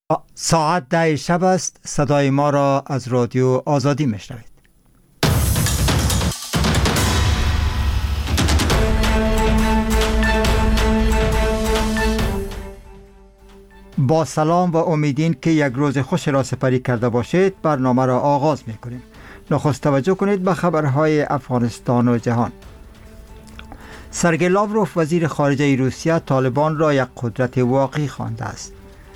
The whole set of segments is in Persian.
ساعت 10 شب است. صدای ما را از رادیو آزادی میشنوید. با سلام و امیدین که یک روز خوش را سپری کرده باشید، برنامه را آغاز میکنیم. نخست توجه کنید به خبرهای افغانستان و جهان. سرگئی لاوروف وزیر خارجه روسیه طالبان را یک قدرت واقعی خوانده است.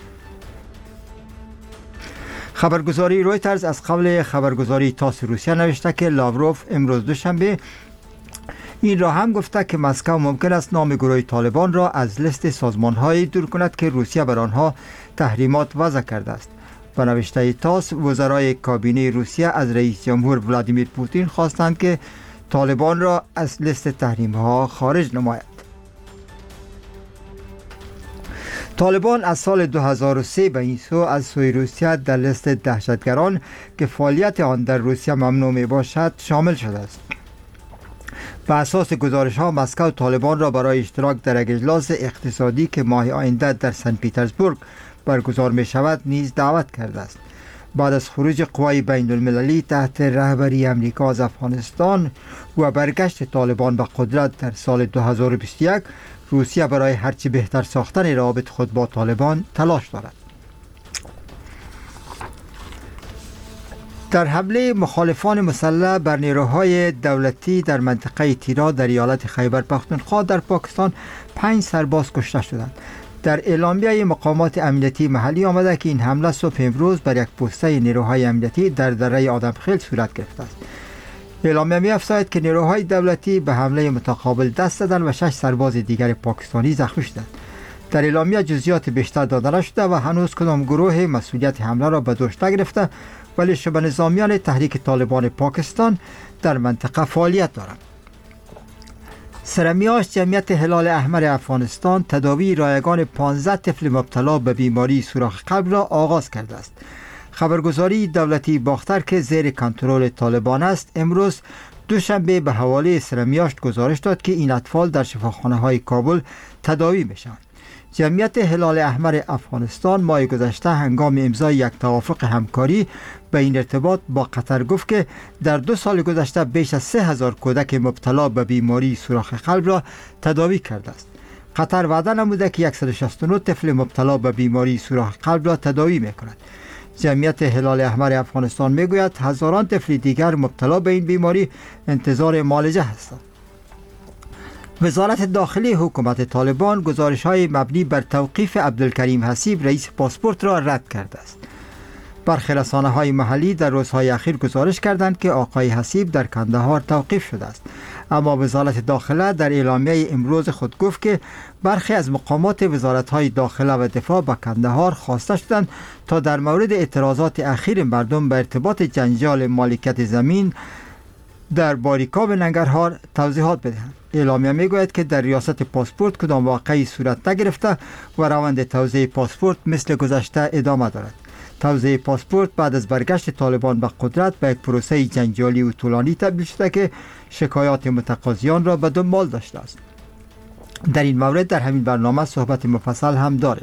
خبرگزاری رویترز از قبل خبرگزاری تاس روسیه نوشته که لاوروف امروز دوشنبه این را هم گفته که مسکو ممکن است نام گروه طالبان را از لیست سازمان‌هایی دور کند که روسیه بر آنها تحریمات وضع کرده است. به نوشته تاس، وزرای کابینه روسیه از رئیس جمهور ولادیمیر پوتین خواستند که طالبان را از لیست تحریم‌ها خارج نماید. طالبان از سال 2003 به این سو از سوی روسیه در لیست دهشتگران که فعالیت آن در روسیه ممنوع می باشد شامل شده است. به اساس گزارش ها، مسکو طالبان را برای اشتراک در یک اجلاس اقتصادی که ماه آینده در سن پیترزبورگ برگزار می شود نیز دعوت کرده است. بعد از خروج قوای بین المللی تحت رهبری امریکا از افغانستان و برگشت طالبان به قدرت در سال 2021، روسیه برای هرچی بهتر ساختن روابط خود با طالبان تلاش دارد. در حمله مخالفان مسلح بر نیروهای دولتی در منطقه تیرا در ایالت خیبر پختونخوا در پاکستان 5 سرباز کشته شدند. در اعلامیه مقامات امنیتی محلی آمده که این حمله صبح امروز بر یک پوسته نیروهای امنیتی در دره آدمخیل صورت گرفته است. اعلامیه می افزاید که نیروهای دولتی به حمله متقابل دست زدند و 6 سرباز دیگر پاکستانی زخمی شدند. در اعلامیه جزئیات بیشتر داده نشده و هنوز کدام گروه مسئولیت حمله را به دوش نگرفته، ولی شبه نظامیان تحریک طالبان پاکستان در منطقه فعالیت دارند. سرمیاش جمعیت هلال احمر افغانستان تداوی رایگان 15 طفل مبتلا به بیماری سوراخ قلب را آغاز کرده است. خبرگزاری دولتی باختر که زیر کنترل طالبان است امروز دوشنبه به حواله سرمیاشت گزارش داد که این اطفال در شفاخانه‌های کابل تداوی میشوند. جمعیت هلال احمر افغانستان ماه گذشته هنگام امضای یک توافق همکاری به این ارتباط با قطر گفت که در 2 سال گذشته بیش از 3000 کودک مبتلا به بیماری سوراخ قلب را تداوی کرده است. قطر وعده نموده که 169 طفل مبتلا به بیماری سوراخ قلب را تداوی میکند. جمعیت هلال احمر افغانستان میگوید هزاران طفل دیگر مبتلا به این بیماری انتظار معالجه هستند. وزارت داخلی حکومت طالبان گزارش‌های مبنی بر توقیف عبدالکریم حسیب رئیس پاسپورت را رد کرده است. برخی رسانه‌های محلی در روزهای اخیر گزارش کردند که آقای حسیب در کندهار توقیف شده است، اما وزارت داخله در اعلامیه امروز خود گفت که برخی از مقامات وزارت‌های داخله و دفاع به کندهار خواسته شدند تا در مورد اعتراضات اخیر مردم به ارتباط جنجال مالکیت زمین در باریکاب ننگرهار توضیحات بدهند. اعلامیه میگوید که در ریاست پاسپورت کدام واقعی صورت نگرفته و روند توزیع پاسپورت مثل گذشته ادامه دارد. توزیع پاسپورت بعد از برگشت طالبان به قدرت به یک پروسه جنجالی و طولانی تبدیل شده که شکایات متقاضیان را به دنبال داشته است. در این مورد در همین برنامه صحبت مفصل هم داریم.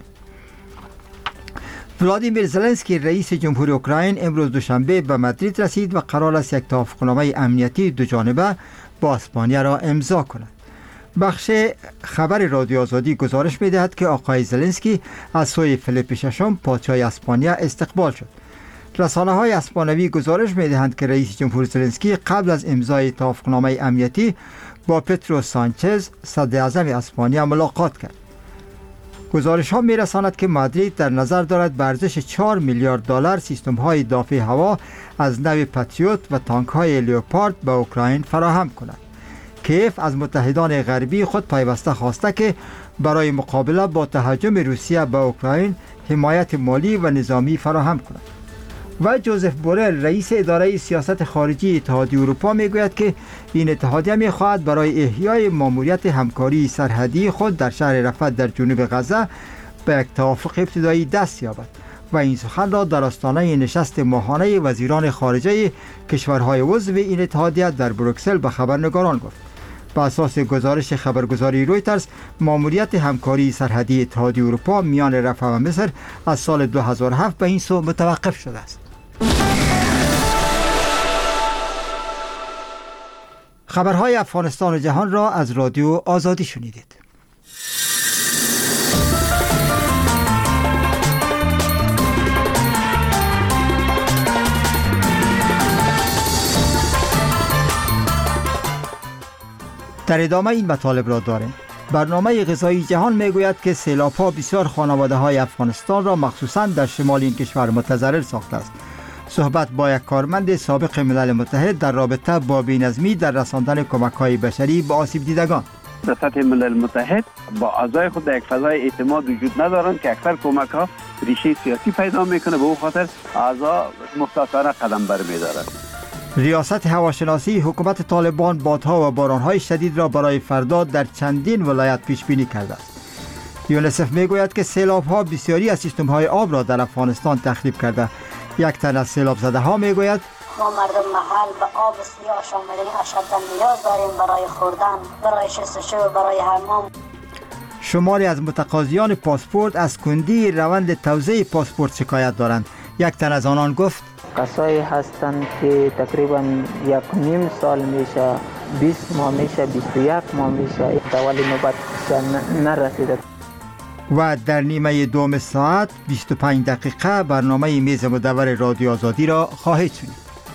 ولادیمیر زلنسکی رئیس جمهور اوکراین امروز دوشنبه به مادرید رسید و قرار است یک توافقنامه امنیتی دوجانبه با اسپانیا را امضا کند. بخش خبر رادیو آزادی گزارش می‌دهد که آقای زلنسکی از سوی فلیپ ششم پادشاه اسپانیا استقبال شد. رسانه‌های اسپانیایی گزارش می‌دهند که رئیس جمهور زلنسکی قبل از امضای توافقنامه امنیتی با پدرو سانچز صدر اعظم اسپانیا ملاقات کرد. گزارش ها می رساند که مادرید در نظر دارد به ارزش 4 میلیارد دلار سیستم های دافع هوا از نوع پاتریوت و تانک های لیوپارد به اوکراین فراهم کند. کیف از متحدان غربی خود پیوسته خواسته که برای مقابله با تهاجم روسیه به اوکراین حمایت مالی و نظامی فراهم کند. و جوزف بورل رئیس اداره سیاست خارجی اتحادیه اروپا میگوید که این اتحادیه میخواهد برای احیای ماموریت همکاری سرحدی خود در شهر رفح در جنوب غزه به یک توافق ابتدایی دست یابد و این سخن را در آستانه نشست ماهانه وزیران خارجه کشورهای عضو این اتحادیه در بروکسل به خبرنگاران گفت. بر اساس گزارش خبرگزاری رویترز، ماموریت همکاری سرحدی اتحادیه اروپا میان رفح و مصر از سال 2007 به این سو متوقف شده است. خبرهای افغانستان و جهان را از رادیو آزادی شنیدید. در ادامه این مطالب را داریم. برنامه غذایی جهان میگوید که سیلاب‌ها بسیار خانواده‌های افغانستان را مخصوصاً در شمال این کشور متضرر ساخته است. صحبت با یک کارمند سابق ملل متحد در رابطه با بی‌نظمی در رساندن کمک‌های بشری به آسیب دیدگان. در سطح ملل متحد با اعضای خود در یک فضای اعتماد وجود ندارند که اکثر کمک‌ها ریشه سیاسی پیدا میکنه. به او خاطر اعضا محتاطانه قدم برمی‌دارند. ریاست هواشناسی حکومت طالبان بادها و بارانهای شدید را برای فردا در چندین ولایت پیش بینی کرده است. یونیسف میگوید که سیلاب‌ها بسیاری از سیستم‌های آب را در افغانستان تخریب کرده. یک تن از سیلاب زده ها میگوید ما مردم محل به آب سیاه شامل اشداً نیاز داریم برای خوردن، برای شستشو، برای حمام. شماری از متقاضیان پاسپورت از کندی روند توزیع پاسپورت شکایت دارند. یک تن از آنان گفت کسایی هستند که تقریبا 1.5 سال میشه، 20 ماه میشه، 21 ماه میشه ولی نوبت نرسیده. و در نیمه دوم ساعت 25 دقیقه برنامه میز مدور رادیو آزادی را خواهید شنید.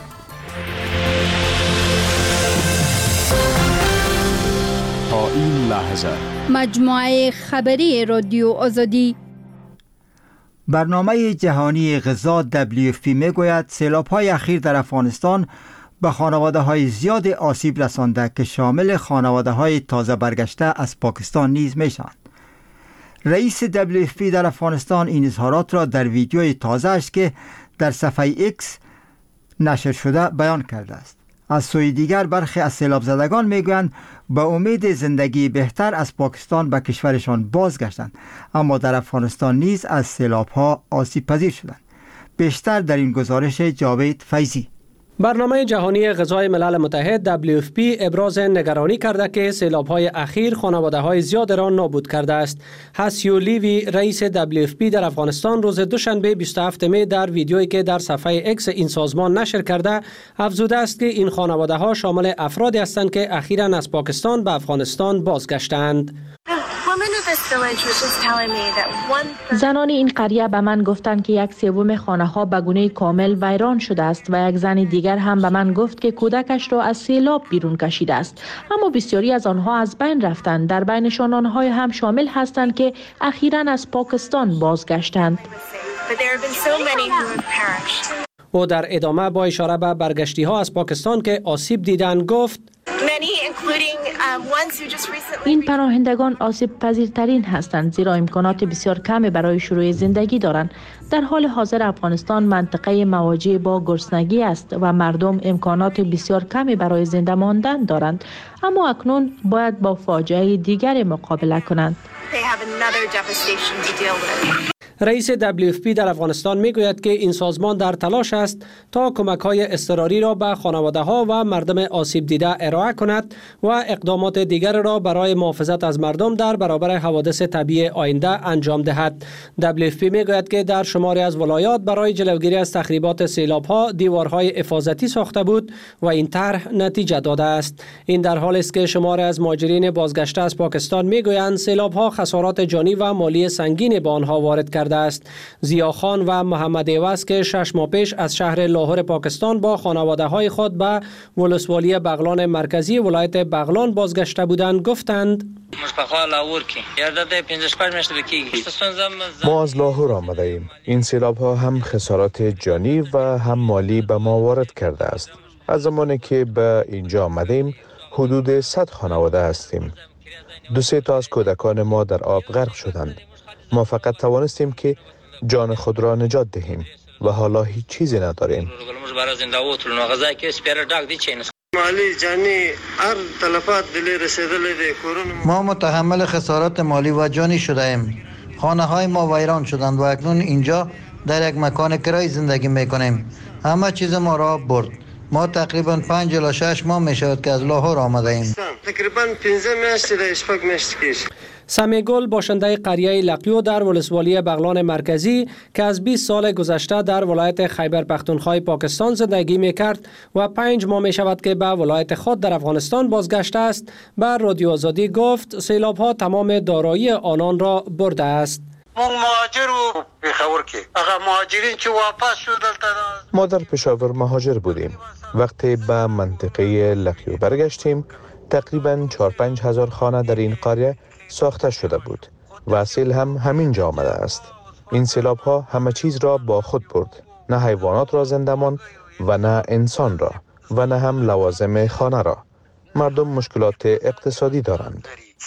تا این لحظه مجموعه خبری رادیو آزادی. برنامه جهانی غذا WFP میگوید سیلاب‌های اخیر در افغانستان به خانواده‌های زیاد آسیب رسانده که شامل خانواده‌های تازه برگشته از پاکستان نیز میشوند. رئیس WFP در افغانستان این اظهارات را در ویدیوی تازه‌اش که در صفحه X نشر شده بیان کرده است. از سوی دیگر برخی از سیلاب زدگان میگویند به امید زندگی بهتر از پاکستان به کشورشان بازگشتند، اما در افغانستان نیز از سیلاب‌ها آسیب پذیر شدند. بیشتر در این گزارش جاوید فیضی. برنامه جهانی غذای ملل متحد WFP ابراز نگرانی کرده که سیلاب‌های اخیر خانواده‌های زیاد را نابود کرده است. هسیو لیوی رئیس WFP در افغانستان روز دوشنبه 27 می در ویدیویی که در صفحه X این سازمان نشر کرده افزوده است که این خانواده‌ها شامل افرادی هستند که اخیراً از پاکستان به افغانستان بازگشتند. زنان این قریه به من گفتند که 1/3 خانه‌ها به گونه کامل ویران شده است و یک زن دیگر هم به من گفت که کودکش را از سیلاب بیرون کشیده است، اما بسیاری از آنها از بین رفتند. در بینشان آنها هم شامل هستند که اخیراً از پاکستان بازگشتند. او در ادامه با اشاره به برگشتی‌ها از پاکستان که آسیب دیدند گفت این پناهندگان آسیب پذیرترین هستند زیرا امکانات بسیار کمی برای شروع زندگی دارند. در حال حاضر افغانستان منطقه مواجه با گرسنگی است و مردم امکانات بسیار کمی برای زنده ماندن دارند، اما اکنون باید با فاجعه دیگر مقابله کنند. رئیس WFP در افغانستان میگوید که این سازمان در تلاش است تا کمک‌های اضطراری را به خانواده‌ها و مردم آسیب دیده ارائه کند و اقدامات دیگر را برای محافظت از مردم در برابر حوادث طبیعی آینده انجام دهد. WFP میگوید که در شماری از ولایات برای جلوگیری از تخریبات سیلاب‌ها دیوارهای حفاظتی ساخته بود و این طرح نتیجه داده است. این در حالی است که شماری از مهاجرین بازگشته از پاکستان میگویند سیلاب‌ها خسارات جانی و مالی سنگین به آنها وارد کرده است. زیاخان و محمد ایوز که 6 ماه پیش از شهر لاهور پاکستان با خانواده‌های خود به ولسوالی بغلان مرکزی ولایت بغلان بازگشته بودند گفتند ما از لاهور آمده ایم. این سیلاب ها هم خسارات جانی و هم مالی به ما وارد کرده است. از زمانی که به اینجا آمدیم حدود 100 خانواده هستیم. 2-3 تا از کودکان ما در آب غرق شدند. ما فقط توانستیم که جان خود را نجات دهیم و حالا هیچ چیزی نداریم. ما متحمل خسارات مالی و جانی شده ایم. خانه های ما ویران شدند و اکنون اینجا در یک مکان کرای زندگی میکنیم. همه چیز ما را برد. ما تقریبا 5 الی 6 ماه می شود که از لاهور آمده ایم. تقریبا 15 میاشت در اشفاق میاشت کش. سمی گل باشنده قریه لقیو در ولسوالی بغلان مرکزی که از 20 سال گذشته در ولایت خیبر پختونخوا پاکستان زندگی می کرد و 5 ماه می شود که به ولایت خود در افغانستان بازگشته است، بر رادیو آزادی گفت سیلاب ها تمام دارایی آنان را برده است. مهاجر و بخور که اگر مهاجرین چه واپس شدن. ما در پشاور مهاجر بودیم. وقتی به منطقه لقیو برگشتیم تقریبا 4-5 هزار خانه در این قریه ساخته شده بود و سیل هم همین جا آمده است. این سیلاب ها همه چیز را با خود برد، نه حیوانات را زنده ماند و نه انسان را و نه هم لوازم خانه را. مردم مشکلات اقتصادی دارند.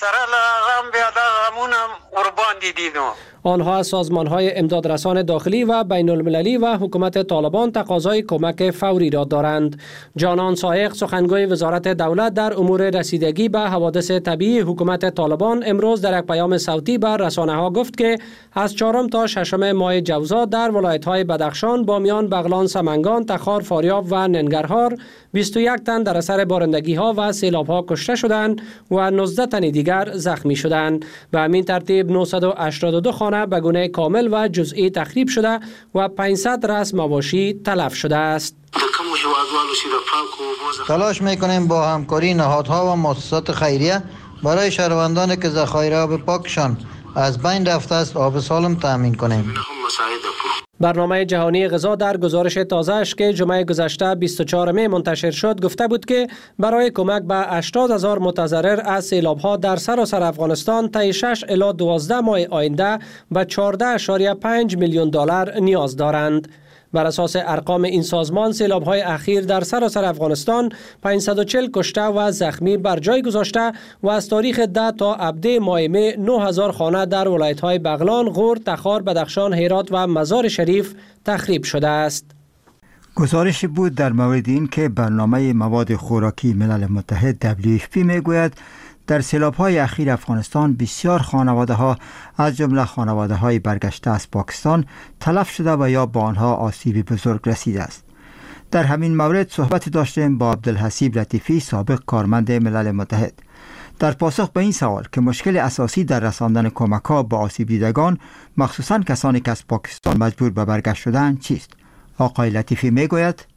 آنها از سازمان‌های امدادرسان داخلی و بین المللی و حکومت طالبان تقاضای کمک فوری را دارند. جانان سایق سخنگوی وزارت دولت در امور رسیدگی به حوادث طبیعی حکومت طالبان امروز در یک پیام صوتی به رسانه‌ها گفت که از 4 تا 6 ماه جوزا در ولایت‌های بدخشان، بامیان، بغلان، سمنگان، تخار، فاریاب و ننگرهار 21 تن در اثر بارندگی‌ها و سیلاب‌ها کشته شدند و 19 تن دیگر زخمی شدند. به همین ترتیب 982 خانه به گونه کامل و جزئی تخریب شده و 500 رأس مواشی تلف شده است. تلاش میکنیم با همکاری نهادها و مؤسسات خیریه برای شهروندانی که ذخایر آب پاکشان از بین رفته است آب سالم تامین کنیم. برنامه جهانی غذا در گزارش تازه‌اش که جمعه گذشته 24 می منتشر شد گفته بود که برای کمک به 80,000 متضرر از سیلاب‌ها در سراسر افغانستان طی 6 الی 12 ماه آینده به 14.5 میلیون دلار نیاز دارند. بر اساس ارقام این سازمان سیلاب‌های اخیر در سراسر افغانستان 540 کشته و زخمی بر جای گذاشته و از تاریخ 10 تا ابده ماه می 9000 خانه در ولایت‌های بغلان، غور، تخار، بدخشان، هرات و مزار شریف تخریب شده است. گزارش بود در مورد این که برنامه مواد خوراکی ملل متحد WFP میگوید در سیلاب‌های اخیر افغانستان بسیار خانواده‌ها از جمله خانواده‌های برگشته از پاکستان تلف شده و یا با آنها آسیب بزرگ رسیده است. در همین مورد صحبت داشتیم با عبدالحسیب لطیفی، سابق کارمند ملل متحد. در پاسخ به این سوال که مشکل اساسی در رساندن کمک‌ها به آسیب دیدگان، مخصوصاً کسانی که از پاکستان مجبور به برگشت شدند، چیست؟ آقای لطیفی میگوید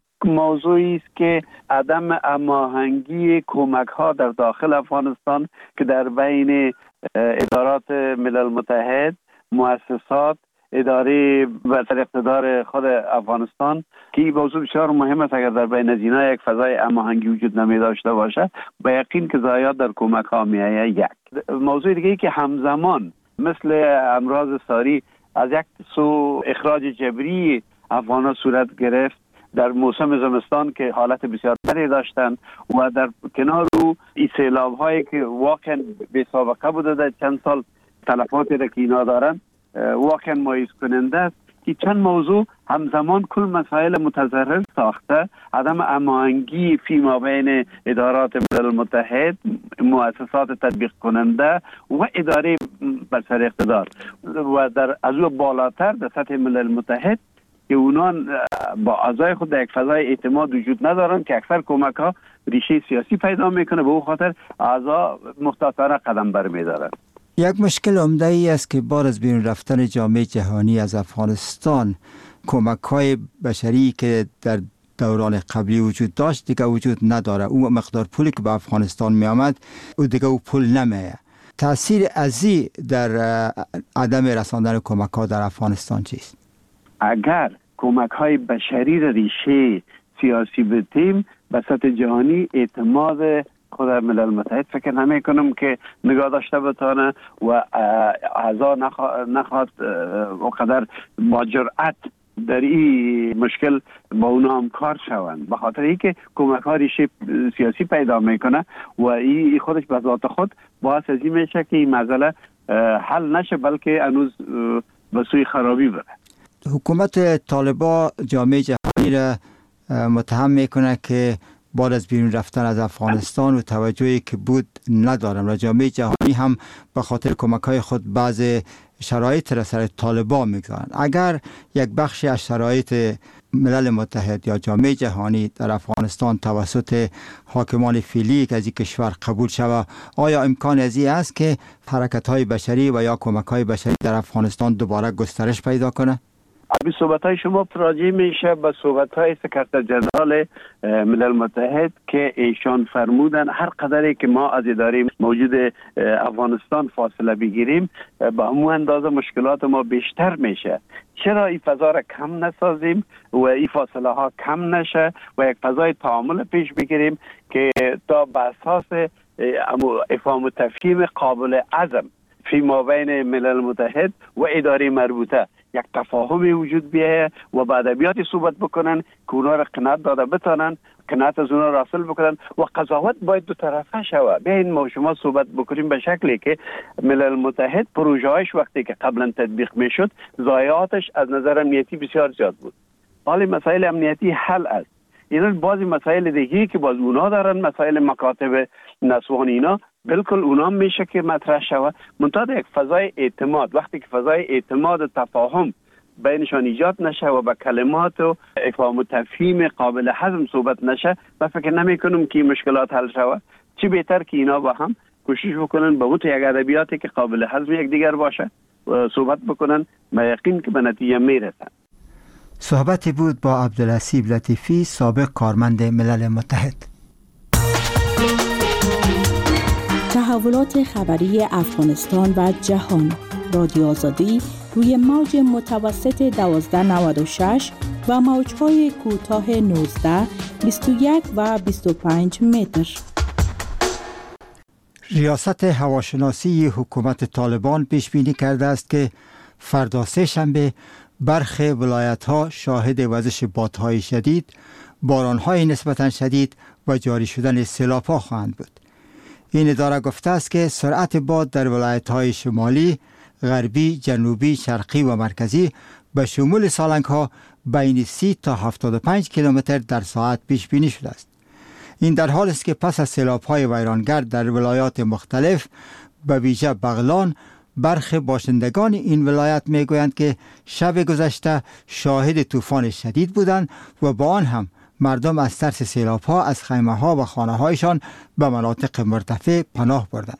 موضوعی است که عدم هماهنگی کمک ها در داخل افغانستان که در بین ادارات ملل متحد، مؤسسات، اداره و اقتدار خود افغانستان که این موضوع بسیار مهم است. اگر در بین از اینا یک فضای هماهنگی وجود نمی داشته باشه به یقین که ضایعات در کمک ها می آید. یک موضوع دیگه ای که همزمان مثل امراض ساری از یک سو اخراج جبری افغانان صورت گرفت در موسم زمستان که حالت بسیار بدی داشتند و در کنار او این سیلاب هایی که واقعا بی سابقه بوده در چند سال تلفاتی را که اینا دارند واقعا مایوس کننده است که چند موضوع همزمان کل مسائل متضرر ساخته. عدم هماهنگی فیما بین ادارات ملل متحد، مؤسسات تطبیق کننده و اداره بسر اقتدار و در از او بالاتر در سطح ملل متحد که اونان با اعضای خود در یک فضای اعتماد وجود ندارن که اکثر کمک ها ریشه سیاسی پیدا میکنه، به او خاطر اعضا محتاطانه قدم برمیدارن. یک مشکل عمده ای است که بعد از بیرون رفتن جامعه جهانی از افغانستان کمک های بشری که در دوران قبلی وجود داشت دیگه وجود نداره. او مقدار پولی که به افغانستان می آمد او دیگه او پول نمیه. تاثیر ازی در عدم رساندن کمک ها در افغانستان چیست؟ اگر کمک های بشری را ریشه سیاسی بدیم به سطح جهانی اعتماد خود ملل متحد فکر نمی کنم که نگاه داشته بتانه و اعضا نخواد وقدر با جرأت در این مشکل با اونا همکار شوند، به خاطر اینکه کمک ها ریشه سیاسی پیدا میکنه و این خودش به ذات خود باعث از این میشه که این مسئله حل نشه بلکه هنوز به سوی خرابی بره. حکومت طالبان جامعه جهانی را متهم میکنه که بعد از بیرون رفتن از افغانستان و توجهی که بود ندارم و جامعه جهانی هم به خاطر کمک های خود بعض شرایط را سر طالبان میگذارند. اگر یک بخشی از شرایط ملل متحد یا جامعه جهانی در افغانستان توسط حاکمان فعلی که از این کشور قبول شود، آیا امکان از این است که حرکت‌های بشری و یا کمک‌های بشری در افغانستان دوباره گسترش پیدا کنه؟ به صحبت‌های شما راجع میشه به صحبت‌های سکرتر جنرال ملل متحد که ایشان فرمودن هر قدری که ما از اداره موجود افغانستان فاصله بگیریم به همون اندازه مشکلات ما بیشتر میشه. چرا این فضا را کم نسازیم و این فاصله ها کم نشه و یک فضای تعامل پیش بگیریم که تا به اساس افهام و تفهیم قابل عزم فی مابین ملل متحد و اداره مربوطه یک تفاهم وجود بیایه و با ادبیاتی صحبت بکنن که اونا را قناعت داده بتانن، قناعت از اونا را حاصل بکنن و قضاوت باید دو طرفه شود. بیاین ما شما صحبت بکنیم به شکلی که ملل متحد پروژه‌اش وقتی که قبلا تطبیق میشد ضایعاتش از نظر امنیتی بسیار زیاد بود. حالی مسائل امنیتی حل است. اینا بعضی مسائل دیگه که باز اونا دارن، مسائل مکاتب نسوان اینا بالکل اونا میشه که مطرح شود. منتها یک فضای اعتماد، وقتی که فضای اعتماد و تفاهم بینشان ایجاد نشه و با کلمات و افهام و تفهیم قابل هضم صحبت نشه، من فکر نمی کنم که مشکلات حل شود. چی بهتر که اینا با هم کوشش بکنن به یک ادبیاتی که قابل هضم یک دیگر باشه و صحبت بکنن، من یقین که به نتیجه میرسن. صحبتی بود با عبدالحسیب لطیفی، سابق کارمند ملل متحد. تحولات خبری افغانستان و جهان، رادیو آزادی روی موج متوسط 1296 و موج‌های کوتاه 19، 21 و 25 متر. ریاست هواشناسی حکومت طالبان پیش بینی کرده است که فردا سه شنبه برخی ولایت‌ها شاهد وزش بادهای شدید، باران‌های نسبتاً شدید و جاری شدن سیلاب‌ها خواهند بود. این اداره گفته است که سرعت باد در ولایت‌های شمالی، غربی، جنوبی، شرقی و مرکزی به شمول سالنگ‌ها بین 30 تا 75 کیلومتر در ساعت پیش بینی شده است. این در حالی است که پس از سیلاب‌های ویرانگر در ولایات مختلف به ویژه بغلان، برخی باشندگان این ولایت میگویند که شب گذشته شاهد طوفان شدید بودند و با آن هم مردم از ترس سیلاب‌ها از خیمه‌ها و خانه‌هایشان به مناطق مرتفع پناه بردند.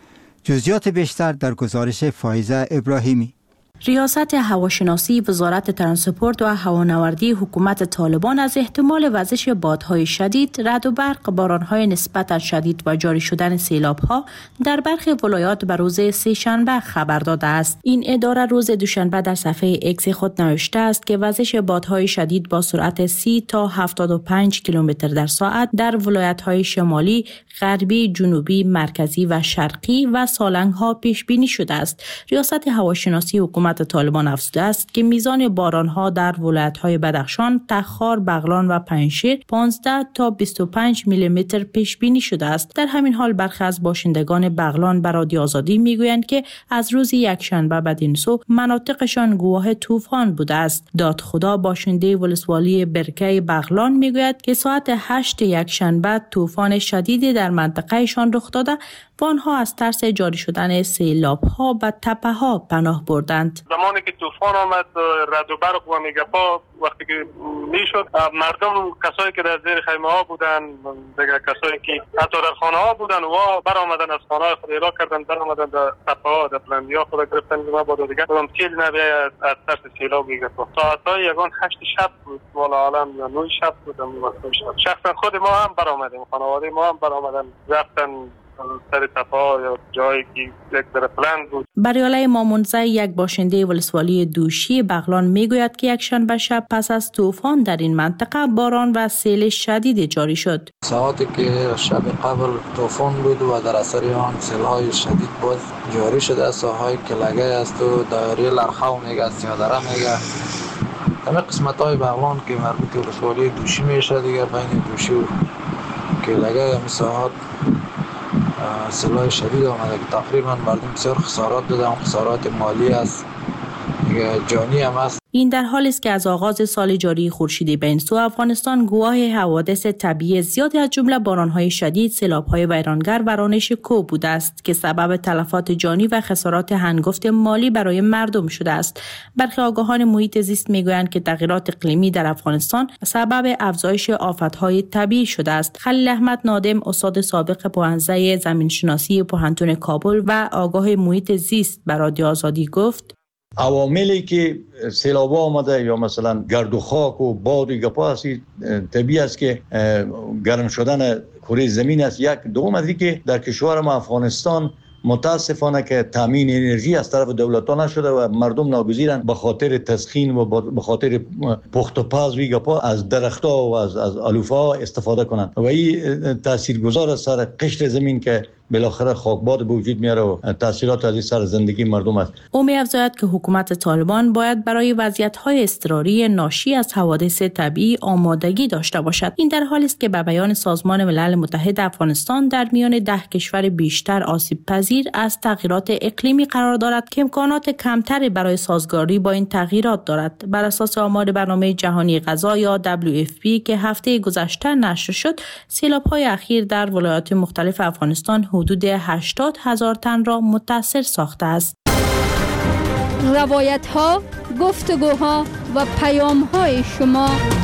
جزئیات بیشتر در گزارش فائزه ابراهیمی. ریاست هواشناسی وزارت ترانسپورت و هوانوردی حکومت طالبان از احتمال وزش بادهای شدید، رعد و برق، بارانهای نسبتاً شدید و جاری شدن سیلاب‌ها در برخی ولایات به روز سه‌شنبه خبر داده است. این اداره روز دوشنبه در صفحه اکس خود نوشته است که وزش بادهای شدید با سرعت 30 تا 75 کیلومتر در ساعت در ولایت‌های شمالی، غربی، جنوبی، مرکزی و شرقی و سالنگ‌ها پیش بینی شده است. ریاست هواشناسی حکومت طالبان افزوده است که میزان باران‌ها در ولایت‌های بدخشان، تخار، بغلان و پنجشیر 15 تا 25 میلیمتر پیش بینی شده است. در همین حال برخی از باشندگان بغلان به رادیو آزادی میگویند که از روز یکشنبه بدین سو مناطقشان گواه طوفان بوده است. دادخدا باشنده ولسوالی برکه بغلان میگوید که ساعت 8 یکشنبه طوفان شدیدی در منطقهشان رخ داده و آنها از ترس جاری شدن سیلاب‌ها و تپه‌ها پناه بردند. زمانی که طوفان آمد، رعد و برق و میگاپا وقتی که میشد، مردم کسایی که در زیر خیمه ها بودن، دیگه کسایی که حتی در خانه ها بودن و برآمدن از خانه های خود اعلام کردن، برآمدن در تپه‌ها، در بلندی‌ها خود گرفتن که ما با دیگه کدام چیز نبیاید از ترس سیلاب میگاپا. ساعت‌های یگان 8 شب بود، والا عالم یا 9 شب بود. شخصا خود ما هم برآمدیم، خانواده ما هم برآمدن، رفتن سر تپه‌ها یا جایی که یک طرف بلند بود. بریاله مامونزه، یک باشنده ولسوالی دوشی بغلان میگوید که یکشنبه شب پس از طوفان در این منطقه باران و سیل شدید جاری شد. ساعتی که شب قبل طوفان بود و در اثر آن سیل‌های شدید باز جاری شده است، ساحه‌های کلگه است و دایره لرخو میگه، سیادره میگه. همه قسمت‌های بغلان که مربوط به ولسوالی دوشی میشه، دیگر بین دوشی و کلگه همین ساحات سیل‌های شدید آمده که تقریبا مردم بسیار خسارات دادن. خسارات مالی است، جانی هم است. این در حالی است که از آغاز سال جاری خورشیدی به این سو افغانستان گواه حوادث طبیعی زیادی از جمله باران‌های شدید، سیلاب‌های ویرانگر و رانش کوه بوده است که سبب تلفات جانی و خسارات هنگفت مالی برای مردم شده است. برخی آگاهان محیط زیست می‌گویند که تغییرات اقلیمی در افغانستان سبب افزایش آفت‌های طبیعی شده است. خلیل احمد نادم، استاد سابق پوهنځی زمینشناسی پوهنتون کابل و آگاه محیط زیست به رادیو آزادی گفت: عواملی که سیلاب آمده یا مثلا گرد و خاک و باد و گپا هستی طبیعی است که گرم شدن کره زمین است. یک دوم از که در کشور ما افغانستان متاسفانه که تامین انرژی از طرف دولت‌ها نشده و مردم ناگزیرند به خاطر تسخین و به خاطر پخت و پز و گپا از درخت‌ها و از علوفه‌ها استفاده کنند و این تاثیرگذار است سر قشر زمین که بالاخره خاکباد به وجود میاره و تاثیرات از این سر زندگی مردم است. او می‌افزاید که حکومت طالبان باید برای وضعیت‌های اضطراری ناشی از حوادث طبیعی آمادگی داشته باشد. این در حالی است که به بیان سازمان ملل متحد افغانستان در میان 10 کشور بیشتر آسیب پذیر از تغییرات اقلیمی قرار دارد که امکانات کمتری برای سازگاری با این تغییرات دارد. بر اساس آمار برنامه جهانی غذا یا WFP که هفته گذشته نشر شد، سیلاب‌های اخیر در ولایات مختلف افغانستان حدود 80,000 تن را متاثر ساخته است. روایت‌ها، گفتگوها و پیام‌های شما.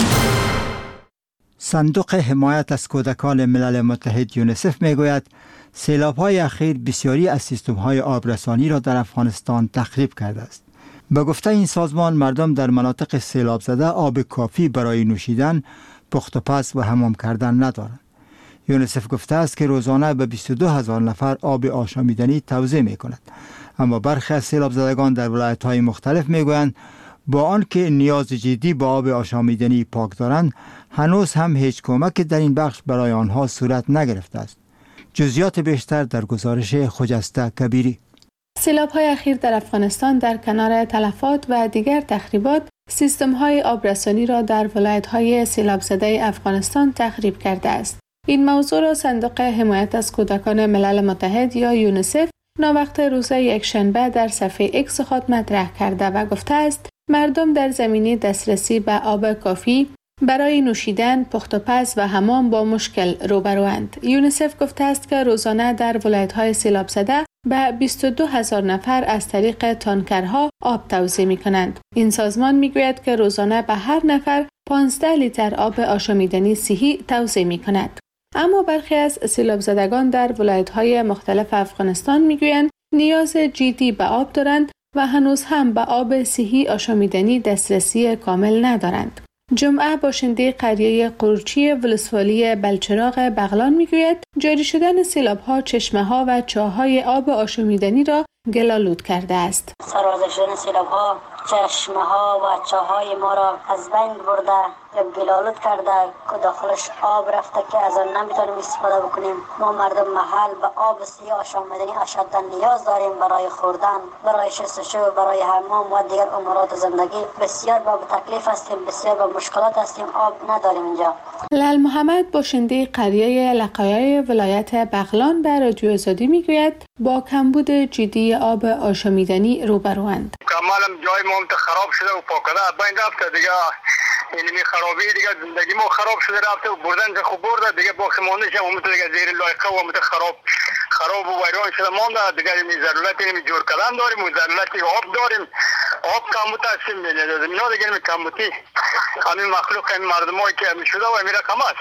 صندوق حمایت از کودکان ملل متحد یونیسف میگوید سیلاب‌های اخیر بسیاری از سیستم‌های آبرسانی را در افغانستان تخریب کرده است. به گفته این سازمان مردم در مناطق سیلاب زده آب کافی برای نوشیدن، پخت و پز و حمام کردن ندارند. یونیسف گفته است که روزانه به 22,000 نفر آب آشامیدنی توزیع می کند. اما برخی از سیلاب زدگان در ولایت‌های مختلف میگویند با آنکه نیاز جدی به آب آشامیدنی پاک دارند، هنوز هم هیچ کمک در این بخش برای آنها صورت نگرفته است. جزئیات بیشتر در گزارش خجسته کبیری. سیلاب‌های اخیر در افغانستان در کنار تلفات و دیگر تخریبات، سیستم‌های آبرسانی را در ولایت‌های سیلاب زده افغانستان تخریب کرده است. این موضوع را صندوق حمایت از کودکان ملل متحد یا یونیسف ناوقت روز یکشنبه در صفحه اکس خود مطرح کرده و گفته است مردم در زمینه دسترسی به آب کافی برای نوشیدن، پخت و پز و حمام با مشکل روبروند. یونیسف گفته است که روزانه در ولایت‌های سیلاب زده به 22,000 نفر از طریق تانکرها آب توزیع می‌کنند. این سازمان می‌گوید که روزانه به هر نفر 15 لیتر آب آشامیدنی صحی توزیع می‌کند. اما برخی از سیلاب زدگان در ولایت‌های مختلف افغانستان می‌گویند نیاز جدی به آب دارند و هنوز هم به آب صحی آشامیدنی دسترسی کامل ندارند. جمعه باشنده قریه قورچی ولسوالی بلچراغ بغلان میگوید جاری شدن سیلاب‌ها چشمه‌ها و چاه‌های آب آشامیدنی را گل‌آلود کرده است. سرازیر شدن سیلاب‌ها چشمه‌ها و چاه‌های ما را از بین برده یا گل‌آلود کرده که داخلش آب رفته که از آن نمیتونیم استفاده بکنیم. ما مردم محل به آب صحی آشامیدنی اشداً نیاز داریم برای خوردن، برای شستشو، برای حمام و دیگر امورات زندگی. بسیار با تکلیف هستیم، بسیار با مشکلات هستیم، آب نداریم اینجا. لال محمد باشنده قریه لقایای ولایت بغلان به رادیو آزادی میگوید با کمبود جدی آب آشامیدنی روبروند. کاملا جای ما خراب شده و پاکده بین رفته دیگه، یعنی خرابی دیگه زندگی ما خراب شده رفته و بردن خوب برده دیگه باقی مونده شه اومد دیگه زیر لایقه و اومد خراب و ویران شده مونده دیگه. می ضرورت می جور کردن داریم و ضرورت آب داریم. آب کمبود هستیم زمین ها دیگه کمبودی همین مخلوق همین مردمایی که می شده و می رقم است.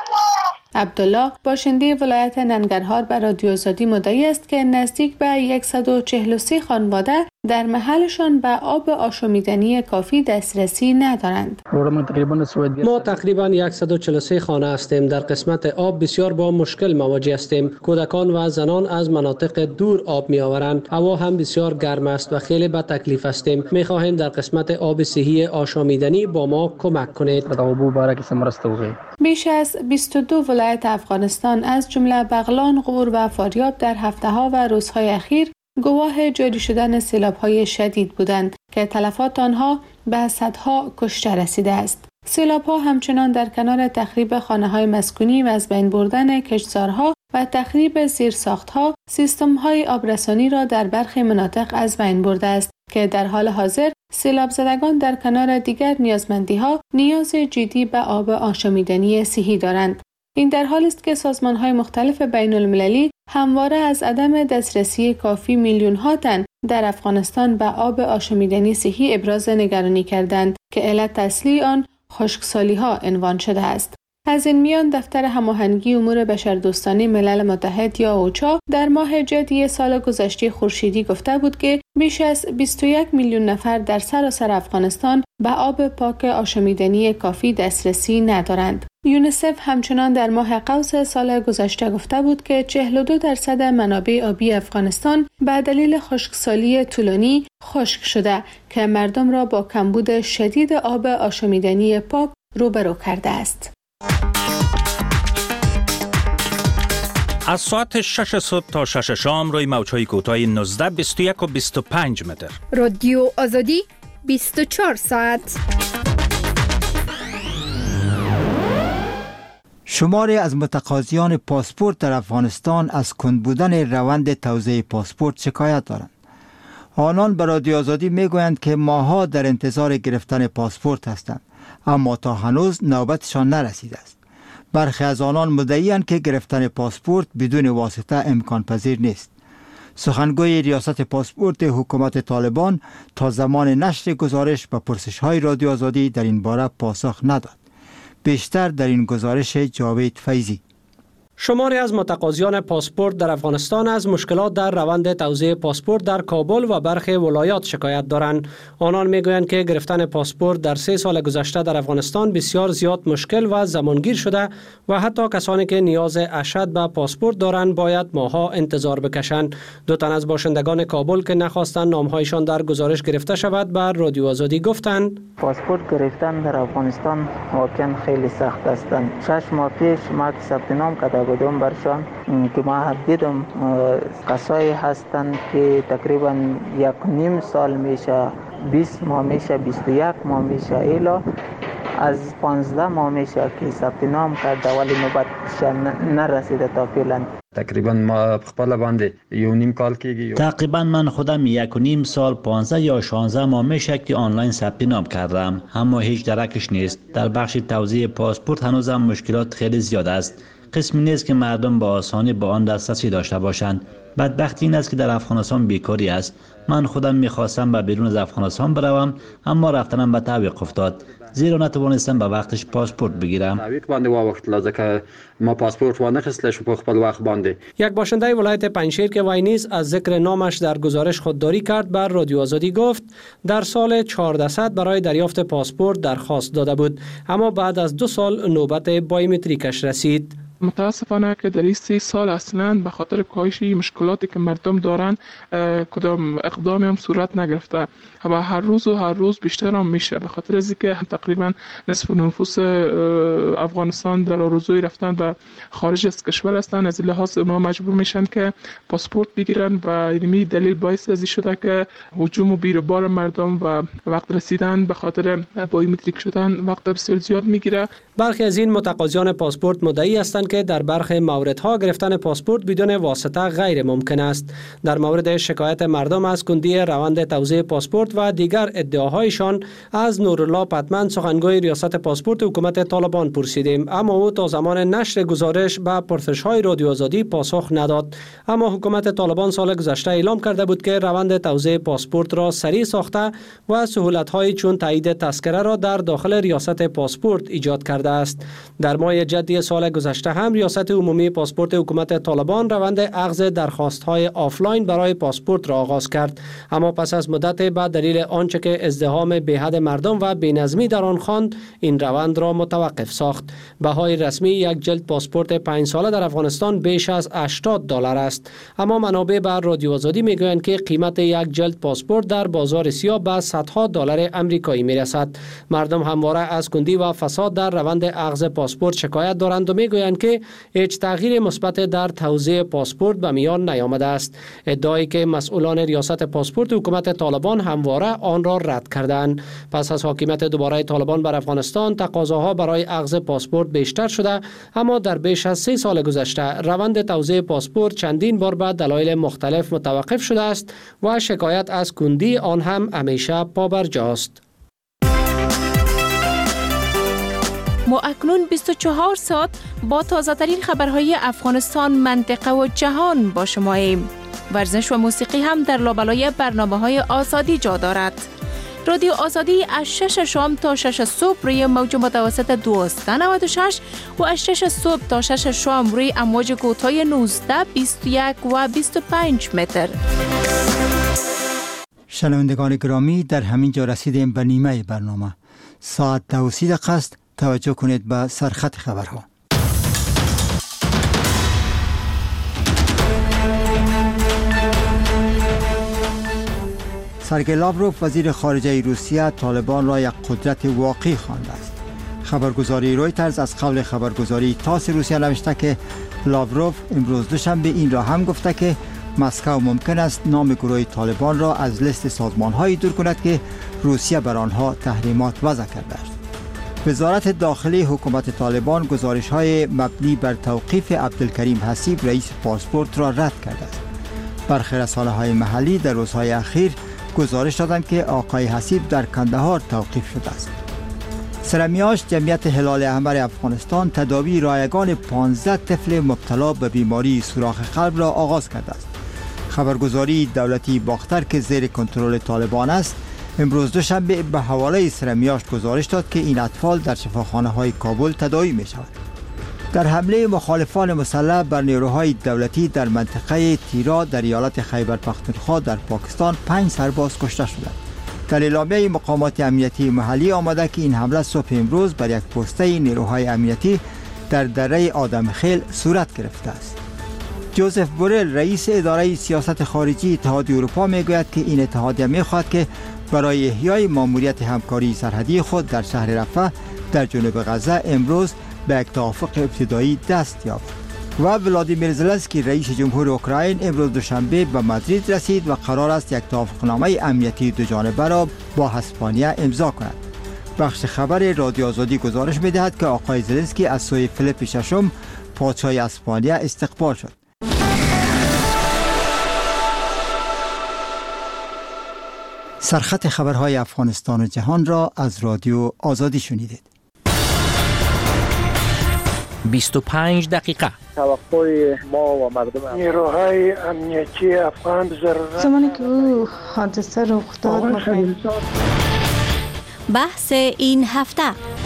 عبدالله باشنده ولایت ننگرهار به رادیو آزادی مدعی است که نزدیک به 143 خانواده در محلشان به آب آشامیدنی کافی دسترسی ندارند. ما تقریبا 143 خانه هستیم. در قسمت آب بسیار با مشکل مواجه هستیم. کودکان و زنان از مناطق دور آب می آورند. هوا هم بسیار گرم است و خیلی به تکلیف هستیم. می خواهیم در قسمت آب صحی آشامیدنی با ما کمک کنید. بیش از 22 ولایت افغانستان از جمله بغلان، غور و فاریاب در هفته‌ها و روزهای اخیر گواه جاری شدن سیلاب‌های شدید بودند که تلفات آنها به صدها کشته رسیده است. سیلاب‌ها همچنان در کنار تخریب خانه‌های مسکونی و از بین بردن کشتزارها و تخریب زیرساخت‌ها، سیستم‌های آبرسانی را در برخی مناطق از بین برده است. که در حال حاضر سیلاب زدگان در کنار دیگر نیازمندی‌ها نیاز جدی به آب آشامیدنی صحی دارند. این در حالی است که سازمان‌های مختلف بین‌المللی همواره از عدم دسترسی کافی میلیون‌ها تن در افغانستان به آب آشامیدنی صحی ابراز نگرانی کردند که علت اصلی آن خشکسالی‌ها عنوان شده است. از این میان دفتر هماهنگی امور بشردوستانه ملل متحد یا اوچا در ماه جدی سال گذشته خورشیدی گفته بود که بیش از 21 میلیون نفر در سراسر افغانستان به آب پاک آشامیدنی کافی دسترسی ندارند. یونیسف همچنان در ماه قوس سال گذشته گفته بود که 42% منابع آبی افغانستان به دلیل خشکسالی طولانی خشک شده که مردم را با کمبود شدید آب آشامیدنی پاک روبرو کرده است. از ساعت 6 صبح تا 6 شام روی موج‌های کوتاه 19 21 و 25 متر. رادیو آزادی 24 ساعت. شماری از متقاضیان پاسپورت در افغانستان از کند بودن روند توزیع پاسپورت شکایت دارند. آنان به رادیو آزادی میگویند که ماها در انتظار گرفتن پاسپورت هستند، اما تا هنوز نوبتشان نرسیده است. برخی از آنان مدعی‌اند که گرفتن پاسپورت بدون واسطه امکان پذیر نیست. سخنگوی ریاست پاسپورت حکومت طالبان تا زمان نشر گزارش به پرسش‌های رادیو آزادی در این باره پاسخ نداد. بیشتر در این گزارش جاوید فیضی. شماری از متقاضیان پاسپورت در افغانستان از مشکلات در روند توزیع پاسپورت در کابل و برخی ولایات شکایت دارند. آنان میگویند که گرفتن پاسپورت در 3 سال گذشته در افغانستان بسیار زیاد مشکل و زمانگیر شده و حتی کسانی که نیاز اشد به پاسپورت دارند باید ماها انتظار بکشند. 2 تن از باشندگان کابل که نخواستند نامهایشان در گزارش گرفته شود بر رادیو آزادی گفتند پاسپورت گرفتن در افغانستان واقعا خیلی سخت است. 6 ماه پیش ما ثبت نام کرده بودم برشان که ما دیدم کسایی هستند که تقریبا 1.5 سال میشه، 20 ماه میشه، 21 ماه میشه، ایلا از 15 ماه میشه که ثبت نام کرده ولی نوبتش نرسیده تا فعلا. تقریبا ما خپل باندې 1.5 کال کېږي. تقریبا من خودم 1.5 سال 15 یا 16 ماه میشه که آنلاین ثبت نام کردم، اما هیچ درکش نیست. در بخش توزیع پاسپورت هنوزم مشکلات خیلی زیاد است. قسمی نیست که مردم با آسانی با آن دسترسی داشته باشند. بدبختی این است که در افغانستان بیکاری است. من خودم میخواستم به بیرون از افغانستان بروم، اما رفتنم به تعویق افتاد، زیرا نتوانستم به وقتش پاسپورت بگیرم. تعویق باندې واوښتل ځکه ما پاسپورت وانه خستل شو په خپل وخت باندې. یک باشنده ولایت پنجشیر که وی نیز از ذکر نامش در گزارش خودداری کرد بر رادیو آزادی گفت در سال 1400 برای دریافت پاسپورت درخواست داده بود، اما بعد از 2 سال نوبت بایومتریکش رسید. متاسفانه که در این 3 سال اصلا به خاطر کاهش مشکلاتی که مردم دارن کدام اقدامی هم صورت نگرفته و هر روز بیشتر هم میشه، به خاطر از اینکه تقریبا نصف نفوس افغانستان در آرزوی رفتن به خارج از کشور هستند. از این لحاظ ما مجبور میشن که پاسپورت بگیرن و این دلیل باعث از این شده که هجوم و بیروبار مردم و وقت رسیدن به خاطر بایومتریک شدن وقت بسیار زیاد میگیره. برخی از این متقاضیان پاسپورت مدعی هستند که در برخی موردها گرفتن پاسپورت بدون واسطه غیر ممکن است. در مورد شکایت مردم از کندی روند توزیع پاسپورت و دیگر ادعاهایشان از نورالله پتمن سخنگوی ریاست پاسپورت حکومت طالبان پرسیدیم، اما او تا زمان نشر گزارش به پرسش‌های رادیو آزادی پاسخ نداد. اما حکومت طالبان سال گذشته اعلام کرده بود که روند توزیع پاسپورت را سریع ساخته و سهولت‌های چون تایید تذکره را در داخل ریاست پاسپورت ایجاد کرده است. در ماه جدی سال گذشته هم ریاست عمومی پاسپورت حکومت طالبان روند اخذ درخواست‌های آفلاین برای پاسپورت را آغاز کرد، اما پس از مدت بعد دلیل آنچه که ازدحام بی‌حد مردم و بی‌نظمی در آن خواند این روند را متوقف ساخت. بهای رسمی یک جلد پاسپورت 5 ساله در افغانستان بیش از $80 است، اما منابع بر رادیو آزادی میگویند که قیمت یک جلد پاسپورت در بازار سیاه به صدها دلار آمریکایی میرسد. مردم همواره از کندی و فساد در روند روند اخذ پاسپورت شکایت دارند و میگویند که هیچ تغییر مثبت در توزیع پاسپورت به میان نیامده است. ادعایی که مسئولان ریاست پاسپورت حکومت طالبان همواره آن را رد کردند. پس از حاکمیت دوباره طالبان بر افغانستان تقاضاها برای اخذ پاسپورت بیشتر شده، اما در بیش از 3 سال گذشته روند توزیع پاسپورت چندین بار به دلایل مختلف متوقف شده است و شکایت از کندی آن هم همیشه پابرجاست. ما اکنون 24 ساعت با تازه ترین خبرهای افغانستان، منطقه و جهان با شماییم. ورزش و موسیقی هم در لابلای برنامه‌های آزادی جا دارد. رادیو آزادی از 6 شام تا 6 صبح روی موج متوسط 1296 و از 6 صبح تا 6 شام روی امواج کوتاه 19، 21 و 25 متر. شنوندگان گرامی، در همین جا رسیدیم به نیمه برنامه. ساعت 12 است. توجه کنید به سرخط خبرها. سرگئی لاوروف وزیر خارجه روسیه طالبان را یک قدرت واقعی خوانده است. خبرگزاری رویترز از قول خبرگزاری تاس روسیه نوشته که لاوروف امروز دوشنبه این را هم گفته که مسکو ممکن است نام گروه طالبان را از لیست سازمان‌هایی دور کند که روسیه بر آنها تحریمات وضع کرده است. وزارت داخلی حکومت طالبان گزارش‌های مبنی بر توقیف عبدالکریم حسیب رئیس پاسپورت را رد کرده است. برخی رسانه‌های محلی در روزهای اخیر گزارش دادند که آقای حسیب در کندهار توقیف شده است. سرمیاش جمعیت هلال احمر افغانستان تداوی رایگان 15 طفل مبتلا به بیماری سوراخ قلب را آغاز کرده است. خبرگزاری دولتی باختر که زیر کنترل طالبان است امروز دوشنبه به حواله سرمیاش گزارش داد که این اطفال در شفاخانه‌های کابل تداوی می‌شوند. در حمله مخالفان مسلح بر نیروهای دولتی در منطقه تیرا در ایالت خیبر پختونخوا در پاکستان 5 سرباز کشته شدند. در اعلامیه مقامات امنیتی محلی آمده که این حمله صبح امروز بر یک پسته نیروهای امنیتی در دره آدمخیل صورت گرفته است. جوزف بورل رئیس اداره سیاست خارجی اتحادیه اروپا میگوید که این اتحادیه میخواهد که برای احیای ماموریت همکاری سرحدی خود در شهر رفح در جنوب غزه امروز به یک توافق ابتدایی دست یافت. و ولادیمیر زلنسکی رئیس جمهور اوکراین امروز دوشنبه به مادرید رسید و قرار است یک توافقنامه امنیتی دو جانبه را با اسپانیا امضا کند. بخش خبر رادیو آزادی گزارش می‌دهد که آقای زلنسکی از سوی فیلیپ ششم پادشاه اسپانیا استقبال شد. سرخط خبرهای افغانستان و جهان را از رادیو آزادی شنیدید. 25 دقیقه. توقع ما و مردم نیروهای امنیتی افغان ضرورت زمانی که او حادثه رخ داد بحث این هفته.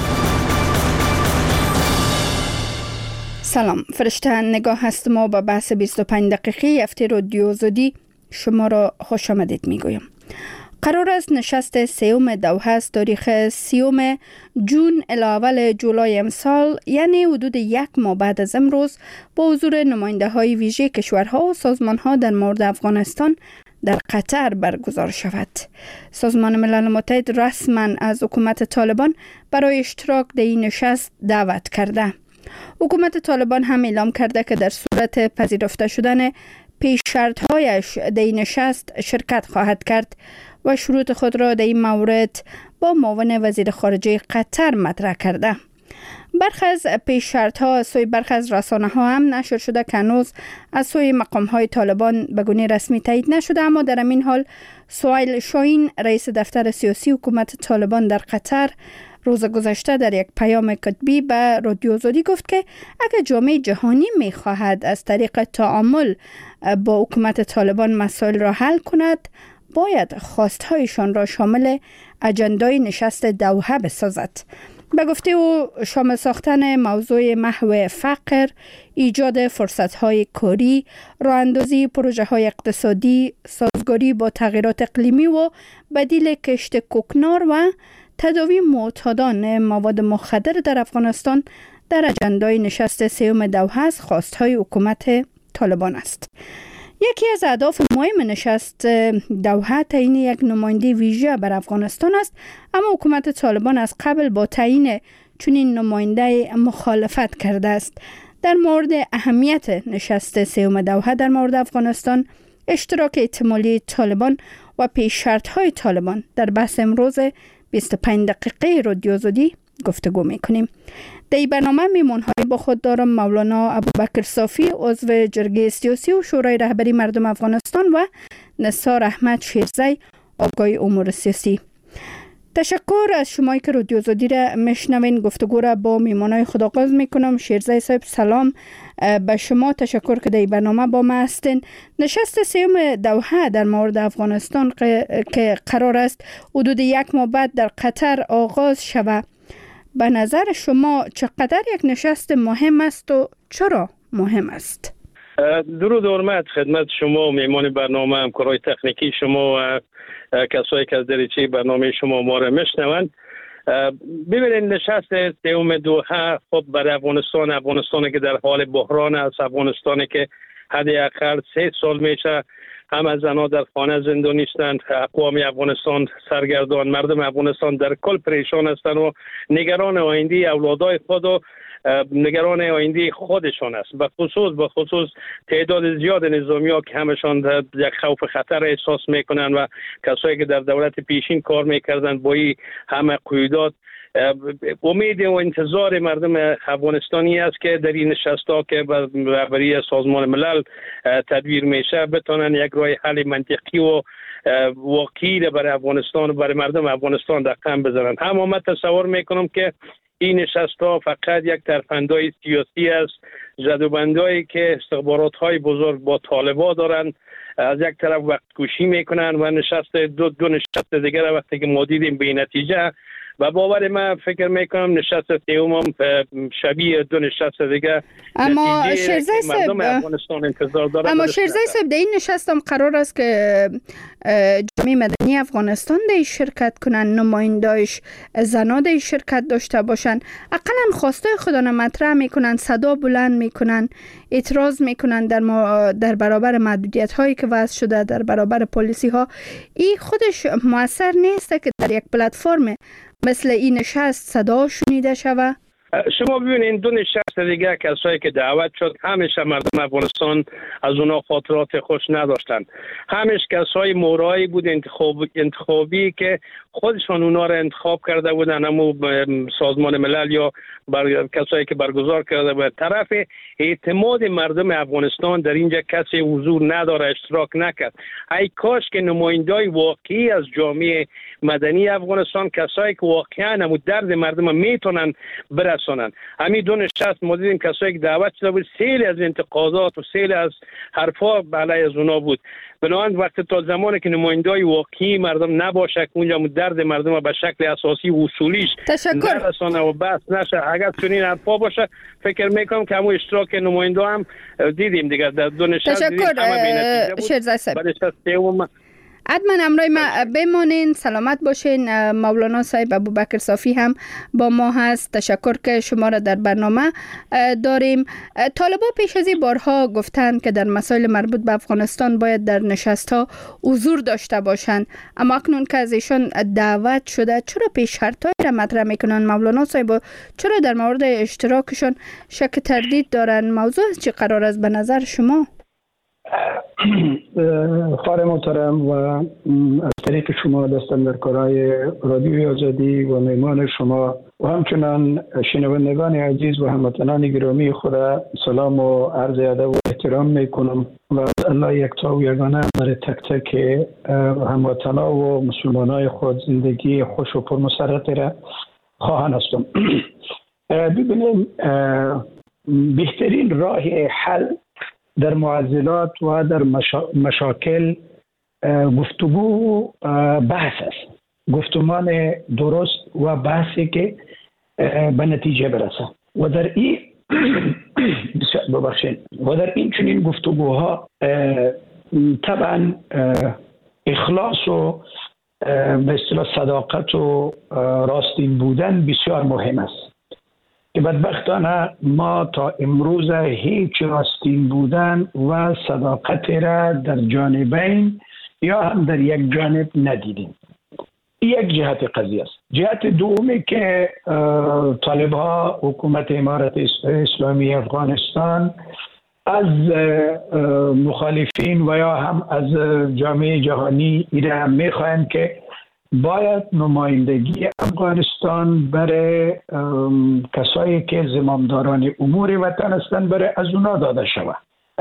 سلام، فرشته نگاه هست. ما با بحث 25 دقیقه هفته رادیو آزادی شما را خوش آمدید میگویم. قرار است نشست سیوم دوحه از تاریخ 30 جون الی اول جولای امسال، یعنی حدود 1 ماه بعد از امروز، با حضور نماینده های ویژه کشورها و سازمان ها در مورد افغانستان در قطر برگزار شود. سازمان ملل متحد رسما از حکومت طالبان برای اشتراک در این نشست دعوت کرده. حکومت طالبان هم اعلام کرده که در صورت پذیرفته شدن پیش شرط‌هایش در این نشست شرکت خواهد کرد و شروط خود را در این مورد با معاون وزیر خارجه قطر مطرح کرده. برخی از پیش شرط‌ها از سوی برخی از رسانه‌ها هم نشر شده که هنوز از سوی مقام‌های طالبان به گونه رسمی تایید نشده، اما در همین حال سهیل شاهین رئیس دفتر سیاسی حکومت طالبان در قطر روز گذشته در یک پیام کتبی به رادیو آزادی گفت که اگر جامعه جهانی می‌خواهد از طریق تعامل با حکومت طالبان مسائل را حل کند، باید خواستهایشان را شامل اجندای نشست دوحه بسازد. به گفته او شامل ساختن موضوع محو فقر، ایجاد فرصت‌های کاری، راه‌اندازی پروژه‌های اقتصادی، سازگاری با تغییرات اقلیمی و بدیل کشت کوکنار و تداوی معتادان مواد مخدر در افغانستان در اجندای نشست سیوم دوحه از خواست‌های حکومت طالبان است. یکی از اهداف مهم نشست دوحه تعیین یک نماینده ویژه بر افغانستان است، اما حکومت طالبان از قبل با تعیین چنین نماینده مخالفت کرده است. در مورد اهمیت نشست سوم دوحه در مورد افغانستان، اشتراک احتمالی طالبان و پیش شرط‌های طالبان در بحث امروز 25 دقیقه رادیو آزادی گفتگو می‌کنیم. در این برنامه میمون‌های با خود دارم مولانا ابوبکر صافی، عضو جرگه سیاسی و شورای رهبری مردم افغانستان، و نثار احمد شیرزی، آگاه امور سیاسی. تشکر از شما که رادیو آزادی را میشنوین. گفتگو را با میمانای خود آغاز میکنم. شیرزی صاحب سلام به شما، تشکر که در برنامه با ما هستین. نشست سوم دوحه در مورد افغانستان که قرار است حدود 1 ماه بعد در قطر آغاز شود، به نظر شما چقدر یک نشست مهم است و چرا مهم است؟ درود و حرمت خدمت شما و میمان برنامه، همکارای تکنیکی شما و کسایی که از دریچه برنامه شما ما را میشنوند. ببینید، نشست سوم دوحه خب برای افغانستانی که در حال بحران است، افغانستانی که حداقل 3 سال میشه هم زنها در خانه زنده نیستند، اقوام افغانستان سرگردان، مردم افغانستان در کل پریشان هستند و نگران آینده اولادای خود و نگران آینده خودشان است. به خصوص تعداد زیاد نظامی‌ها که همشان یک خوف خطر احساس میکنند و کسایی که در دولت پیشین کار میکردند با این همه قیودات، امید و انتظار مردم افغانستانی است که در این نشست‌ها که برای سازمان ملل تدبیر میشه بتونن یک راه حل منطقی و واقعی برای افغانستان و برای مردم افغانستان رقم بزنند. اما من تصور میکنم که این نشست‌ها فقط یک ترفندهای سیاسی است، جدوبندهایی که استخبارات‌های بزرگ با طالبان دارند، از یک طرف وقت کشی میکنن و نشست دو نشست دیگر وقتی که ما دیدیم به نتیجه، و باور من فکر میکنم نشست سوم شبیه 2 نشست دیگه. اما شیرزی صاحب در این نشست هم قرار است که جامعه مدنی افغانستان در شرکت کنن، نمایندایش زنا در شرکت داشته باشن، اقلا خواسته خودانه مطرح میکنن، صدا بلند میکنن، اعتراض میکنن در برابر محدودیت هایی که وضع شده، در برابر پالیسی ها. این خودش موثر نیست که در یک پلتفرم مثل این نشست صدا شنیده شود؟ شما ببینید 2 نشست دیگه کسایی که دعوت شد همیشه مردم افغانستان از اونا خاطرات خوش نداشتن. همیش کسای مورایی بود انتخابی که خودشان اونا را انتخاب کرده بودن، همون سازمان ملل یا کسایی که برگزار کرده بود. طرف اعتماد مردم افغانستان در اینجا کسی حضور نداره، اشتراک نکرد. ای کاش که نمایندای واقعی از جامعه مدنی افغانستان، کسایی که واقعا همون درد مردم میتونن برسونن. همین 2 نشست ما دیدیم کسایی که دعوت شده بود، سیل از انتقادات و سیل از حرفا علیه از اونا بود. بنابراین وقتی تا زمانی که نمایندای واقعی مردم نباشه که اونجا درد مردم به شکل اساسی و اصولیش نرسانه و بس نشه، اگر چنین حرفا باشه، فکر میکنم که همون اشتراک نماینده هم دیدیم دیگه در 2 نشست دیدیم همه بینتیجه بود. شیرزی صاحب حتما همراه ما بمانین، سلامت باشین. مولانا صاحب ابوبکر صافی هم با ما هست. تشکر که شما را در برنامه داریم. طالبان پیش از این بارها گفتند که در مسائل مربوط به افغانستان باید در نشست‌ها حضور داشته باشند، اما اکنون که از ایشان دعوت شده، چرا پیش شرط‌های را مطرح میکنن مولانا صاحب؟ چرا در مورد اشتراکشون شک تردید دارن؟ موضوع چی قرار است به نظر شما؟ خواهر محترم و از طریق شما دستاندرکارای رادیوی آزادی و میمان شما و همچنان شنوندگان عزیز و هموطنان گرامی خود سلام و عرض ادب و احترام میکنم و الله یکتا و یگانه برای تک تک هموطنان و مسلمانای خود زندگی خوش و پرمسرت را خواهان هستم. ببینیم، بهترین راه حل در معضلات و در مشاکل گفتگو بحث است، گفتمان درست و بحثی که به نتیجه برسه و در این چنین گفتگوها طبعا اخلاص و به اصطلاح صداقت و راستین بودن بسیار مهم است که بدبختانه ما تا امروز هیچ راستین بودن و صداقت را در جانبین یا هم در یک جانب ندیدیم. یک جهت قضیه است. جهت دومی که طالب‌ها حکومت امارت اسلامی افغانستان از مخالفین و یا هم از جامعه جهانی ایره میخواهند که باید نمایندگی افغانستان برای کسایی که زمامداران امور وطن هستند برای از اونا داده شود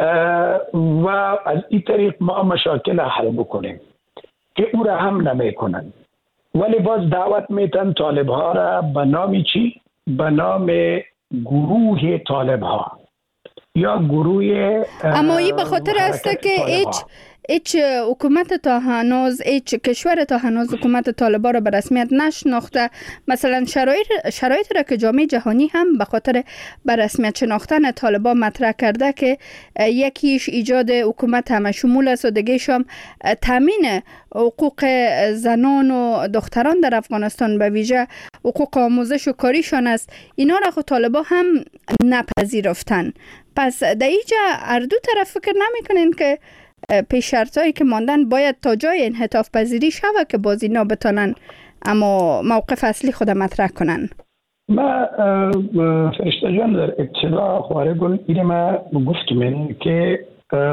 و از این طریق ما مشاکل حل بکنیم که او را هم نمیکنند. ولی باز دعوت میتن طالب ها را به نام چی؟ به نام گروه طالب ها یا گروه اما این به خاطر است که هیچ حکومت تا هنوز، هیچ کشور تا هنوز حکومت طالبا را به رسمیت نشناخته. مثلا شرایط را که جامعه جهانی هم به خاطر به رسمیت شناختن طالبا مطرح کرده که یکیش ایجاد حکومت همه شمول است و دیگه‌ش هم تامین حقوق زنان و دختران در افغانستان به ویژه حقوق آموزش و کاریشان است. اینا را خود طالبا هم نپذیرفتن. پس در اینجا هر دو طرف فکر نمی‌کنین که پیش شرطایی که ماندن باید تا جای انعطاف پذیری شود که باز اینا بتانن اما موقف اصلی خود مطرح کنن؟ ما فرشته جان در ابتدا خواره گل اینه ما گفتم که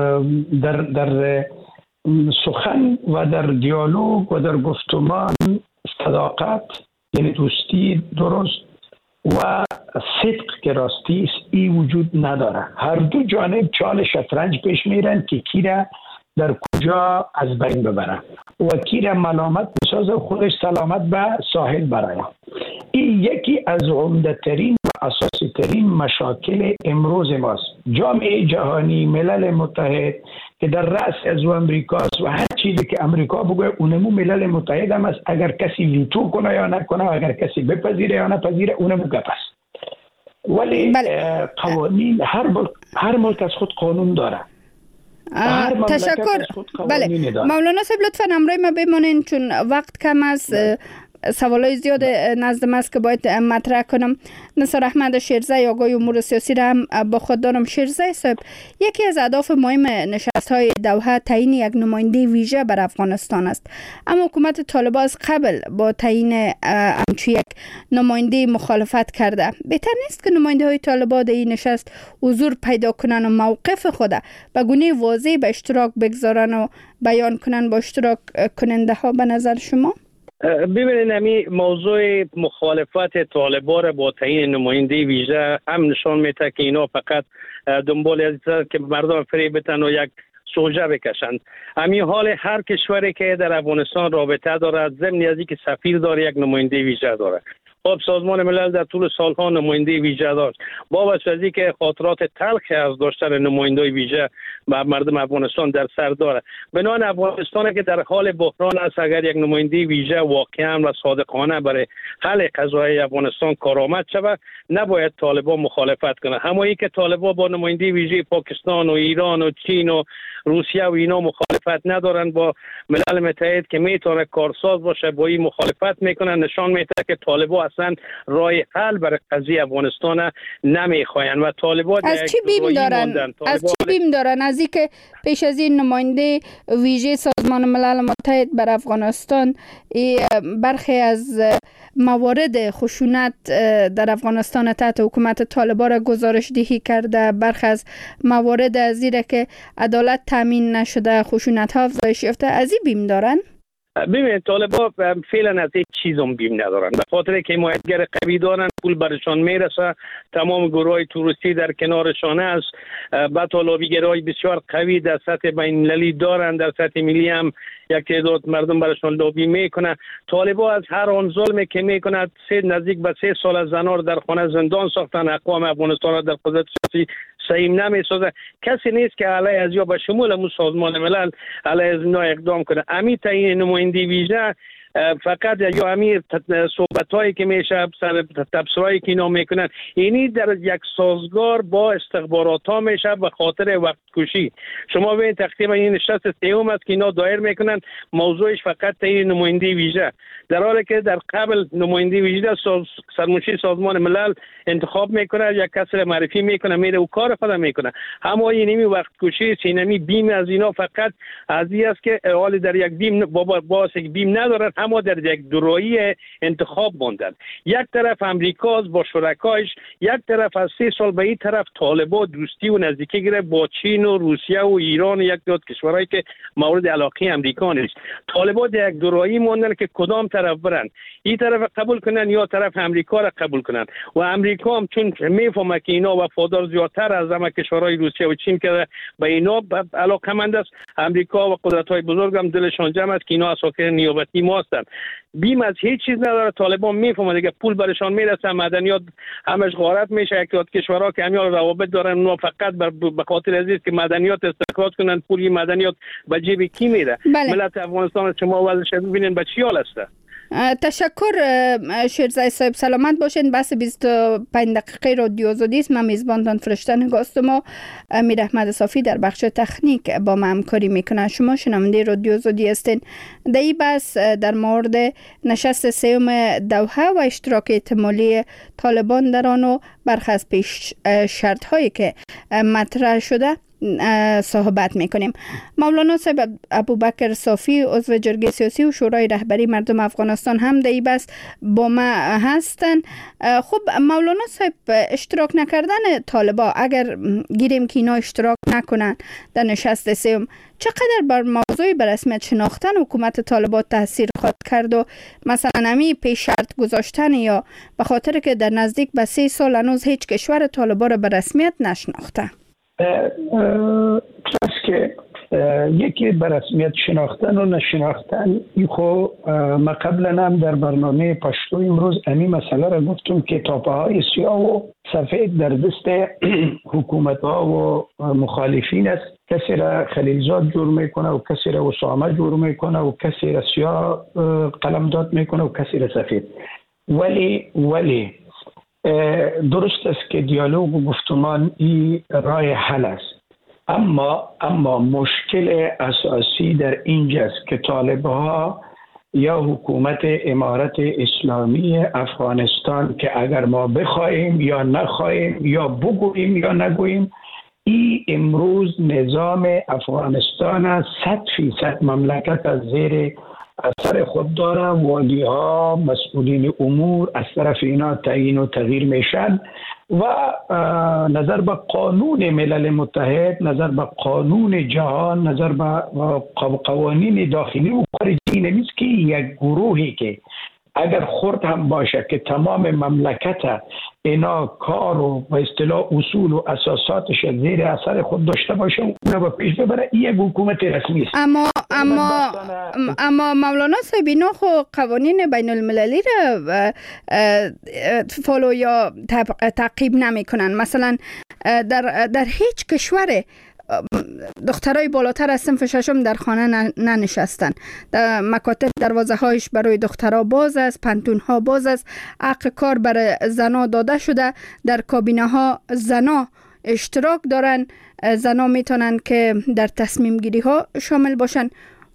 در سخن و در دیالوگ و در گفتمان صداقت یعنی دوستی درست و صدق که راستی است ای وجود نداره. هر دو جانب چال شطرنج پیش میرن که کی را در کجا از بین ببره و کی را ملامت بسازه خودش سلامت به ساحل برای. این یکی از عمده ترین و اساسی ترین مشاکل امروز ماست. جامعه جهانی، ملل متحد که در رأس از امریکاست و هر چیزی که امریکا بگه اونمو ملل متحد هم است. اگر کسی ویتو کنه یا نکنه، اگر کسی بپذیره یا نپذیره اونمو گپ است. ولی قوانین هر ملک از خود قانون داره. تشکر. بله مولانا صاحب لطفا همراه ما بمانین چون وقت کم است. سوالای زیاد نزدم است که باید مطرح کنم. نثار احمد شیرزی آقای امور سیاسی را هم با خود دارم. شیرزی صاحب، یکی از اهداف مهم نشست‌های دوحه تعیین یک نماینده ویژه بر افغانستان است، اما حکومت طالبان از قبل با تعیین همچون یک نماینده مخالفت کرده. بهتر نیست که نماینده‌های طالبان در این نشست حضور پیدا کنن و موقف خود به گونه واضح به اشتراک بگذارن و بیان کنن با اشتراک کننده ها؟ به نظر شما ببینید همین موضوع مخالفت طالبان را با تعیین نماینده ویژه هم نشان میده که اینا فقط دنبال از که مردم فریب بدن و یک سوژه بکشند. همین حال هر کشوری که در افغانستان رابطه داره ضمن از اینکه سفیر داره یک نماینده ویژه داره. خب سازمان ملل در طول سالها نماینده ویژه داشت. با وجه از اینکه خاطرات تلخی از داشتن نماینده ویژه و مردم افغانستان در سر داره، بنابراین افغانستان که در حال بحران است، اگر یک نماینده ویژه واقعا و صادقانه برای حل قضایای افغانستان کارآمد شود، نباید طالبان مخالفت کنه. همایی که طالبان با نماینده ویژه پاکستان و ایران و چین و روسیه و اینا مخالفت ندارن، با ملل متحد که میتونه کارساز باشه با این مخالفت میکنن، نشان میده که طالبان اصلا راه حل برای قضیه افغانستان نمیخواین و طالبان از چی بیم دارن؟ از چی بیم دارن؟ از اینکه پیش از این نماینده ویژه سازمان ملل متحد بر افغانستان برخی از موارد خشونت در افغانستان تحت حکومت طالبان را گزارش دهی کرده، برخی از موارد از زیره که عدالت تامین نشده، خشونت ها افزایش یافته، از این بیم دارن؟ ببینید طالبان فعلا از هیچ چیزم بیم ندارن، به خاطر که حمایتگر قوی دارن، پول برشان میرسه، تمام گروهای توریستی در کنارشان است، بعد لابیگرای بسیار قوی در سطح بین‌المللی دارن، در سطح ملی هم یک تعداد مردم برشان لابی میکنه. طالبان از هر آن ظلمی که میکنه نزدیک به 3 سال از زنان رو در خانه زندان ساختن، اقوام افغانستان را در قدرت سیاسی سعیم نمیسازه. کسی نیست که علیه از یا به شمول سازمان ملل علیه از اینا اقدام کنه. امی تعیین نماینده ویژه فقط یا امیر صحبت‌هایی که میشه، تبصره‌ای که اینا میکنن، اینی در یک سازگار با استخبارات ها میشه به خاطر وقت کشی. شما ببینید تقریبا این نشست سوم است که اینا دایر میکنن، موضوعش فقط تعیین نماینده ویژه، در حالی که در قبل نماینده ویژه سرمنشی سازمان ملل انتخاب میکنه، یک کس را معرفی میکنه، میره و کار خود میکنه. اما اینمی وقت کشی سینمی بیم از اینا فقط از این است که حال در یک بیم باز یک بیم ندارن، اما در یک دورایی انتخاب ماندن. یک طرف امریکا با شرکایش، یک طرف از 3 سال به این طرف طالبان دوستی و نزدیکی گرفت با چین و روسیه و ایران و یک دو کشورهایی که مورد علاقه امریکا نیست. طالبان در یک دورایی ماندن که کدام طرف برن، این طرف قبول کنن یا طرف امریکا را قبول کنن. و امریکا هم چون میفهمه که اینا وفادار زیادتر از همه کشورهای روسیه و چین که به اینا علاقه‌مند است، امریکا و قدرت‌های بزرگ هم دلشان جمع است که اینا اساکر نیابتی ما هستند. بیم از هیچ چیز نداره. طالبان میفهمه دیگه پول برشان میرسه، مدنیات همش غارت میشه. یک کشورها که همیان روابط دارن اونها فقط به خاطر از اینکه مدنیات استخراج کنن، پولی مدنیات به جیب کی میره؟ ملت افغانستان شما وضعش ببینین به چی حال است. تشکر شیرزای صاحب، سلامت باشین. بس 25 دقیقه رادیو آزادی است. من میزبانتان فرشته نگاستم و امیر احمد صافی در بخش تکنیک با ما همکاری میکنه. شما شنونده رادیو آزادی هستین. در این بحث در مورد نشست سوم دوحه و اشتراک احتمالی طالبان در آن و برخی از پیش شرط هایی که مطرح شده صحبت میکنیم. مولانا صاحب ابوبکر صافی عضو جرگه سیاسی و شورای رهبری مردم افغانستان هم در این بحث با ما هستن. خب مولانا صاحب، اشتراک نکردن طالبا، اگر گیریم که اینا اشتراک نکنن در نشست سوم، چقدر بر موضوع به رسمیت شناختن حکومت طالبان تاثیر خواهد کرد و مثلا همی پیش شرط گذاشتن، یا به خاطر که در نزدیک به 3 سال هنوز هیچ کشور طالبان را به رسمیت نشناخته؟ که یکی به رسمیت شناختن و نشناختن، این خو ما قبلا هم در برنامه پشتو امروز امی مسئله را گفتم که تاپه های سیاه و سفید در دست حکومت ها و مخالفین است. کسی را خلیلزاد جور میکنه و کسی را اسامه جور میکنه و کسی را سیاه قلمداد میکنه و کسی را سفید. ولی درست است که دیالوگ و گفتمان این راه حل است، اما مشکل اساسی در اینجاست که طالبها یا حکومت امارت اسلامی افغانستان که اگر ما بخواهیم یا نخواهیم یا بگوییم یا نگوییم، این امروز نظام افغانستان 100% مملکت از زیر اثر خود داره. والی ها، مسئولین امور از طرف اینا تعیین و تغییر میشن و نظر به قانون ملل متحد، نظر به قانون جهان، نظر به قوانین داخلی و خارجی نیست که یک گروهی که اگر خرد هم باشه که تمام مملکت اینا کار و به اصطلاح اصول و اساساتش زیر اثر خود داشته باشه و اونا به پیش ببره، این یک حکومت رسمی است. اما مولانا صاحب، اینا خو قوانین بین المللی را فالو یا تعقیب نمی کنن. مثلا در هیچ کشور دخترای بالاتر از صنف ششم در خانه ننشستن. در مکاتب دروازه هایش برای دخترها باز است، پنتون ها باز است، حق کار برای زنا داده شده. در کابینه ها زنا اشتراک دارن، زنا میتونن که در تصمیم گیری ها شامل باشن.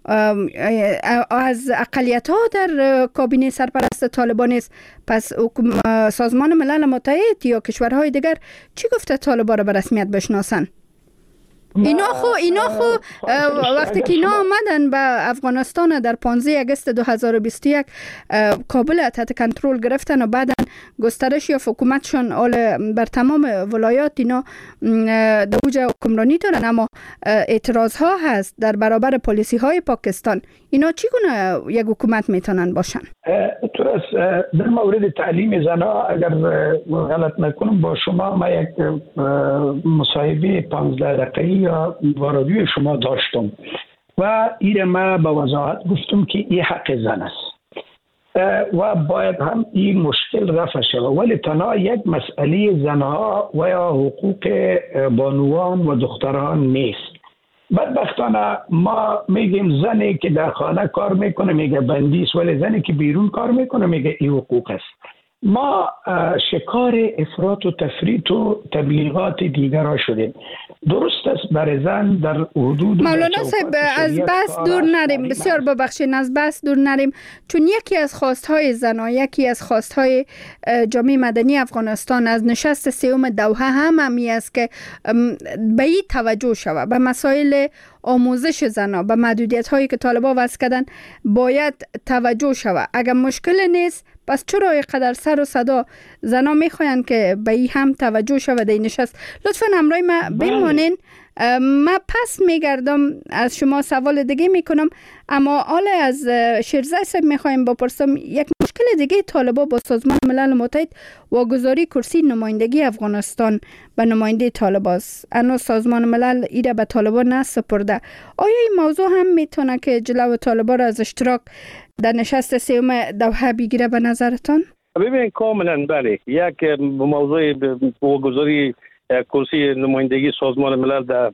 از اقلیت ها در کابینه سرپرست طالبان است. پس سازمان ملل متحد یا کشورهای دیگر چی گفته طالبان را به رسمیت بشناسن؟ اینا خو وقتی که اینا آمدن به افغانستان در 15 اگست 2021 کابل تحت کنترل گرفتن و بعدن گسترش یا حکومتشون بر تمام ولایات اینا در اوج حکمرانی دارن، اما اعتراض ها هست در برابر پلیسی های پاکستان. اینا چگونه یک حکومت میتونن باشن؟ در مورد تعلیم زنها اگر غلط نکنم با شما ما یک مصاحبه 15 دقیقه‌ای با رادیوی شما داشتم و این ما با وضاحت گفتم که این حق زن است و باید هم این مشکل رفع شود، ولی تنها یک مسئله زنها و یا حقوق بانوان و دختران نیست. بدبختانه ما میگیم زنی که در خانه کار میکنه میگه بندیست، ولی زنی که بیرون کار میکنه میگه این حقوق است. ما شکار افراط و تفریط و تبلیغات دیگر شدیم. درست است برای زن در حدود مولانا صاحب از بس دور نریم، بسیار ببخشید از بس دور نریم، چون یکی از خواستهای زنان، یکی از خواستهای جامعه مدنی افغانستان از نشست سوم دوحه همی است که به این توجه شود، به مسائل آموزش زنان، به محدودیت هایی که طالبان وضع کردن باید توجه شود. اگر مشکل نیست پس چرا اینقدر سر و صدا زنا میخواین که به این هم توجه شود این نشست؟ لطفا همراه ما بمانین. ما پس میگردم از شما سوال دیگه میکنم، اما حالا از شیرزای صاحب میخوایم بپرسم یک مشکل دیگه طالبان با سازمان ملل متحد واگذاری کرسی نمایندگی افغانستان به نماینده طالبان است. اما سازمان ملل ایره به طالبان نسپرده. آیا این موضوع هم میتونه که جلو طالبان را از اشتراک در نشست سوم دوحه بگیره به نظرتان؟ ببینید کاملا بله، یک موضوع واگذاری کرسی نمایندگی سازمان ملل در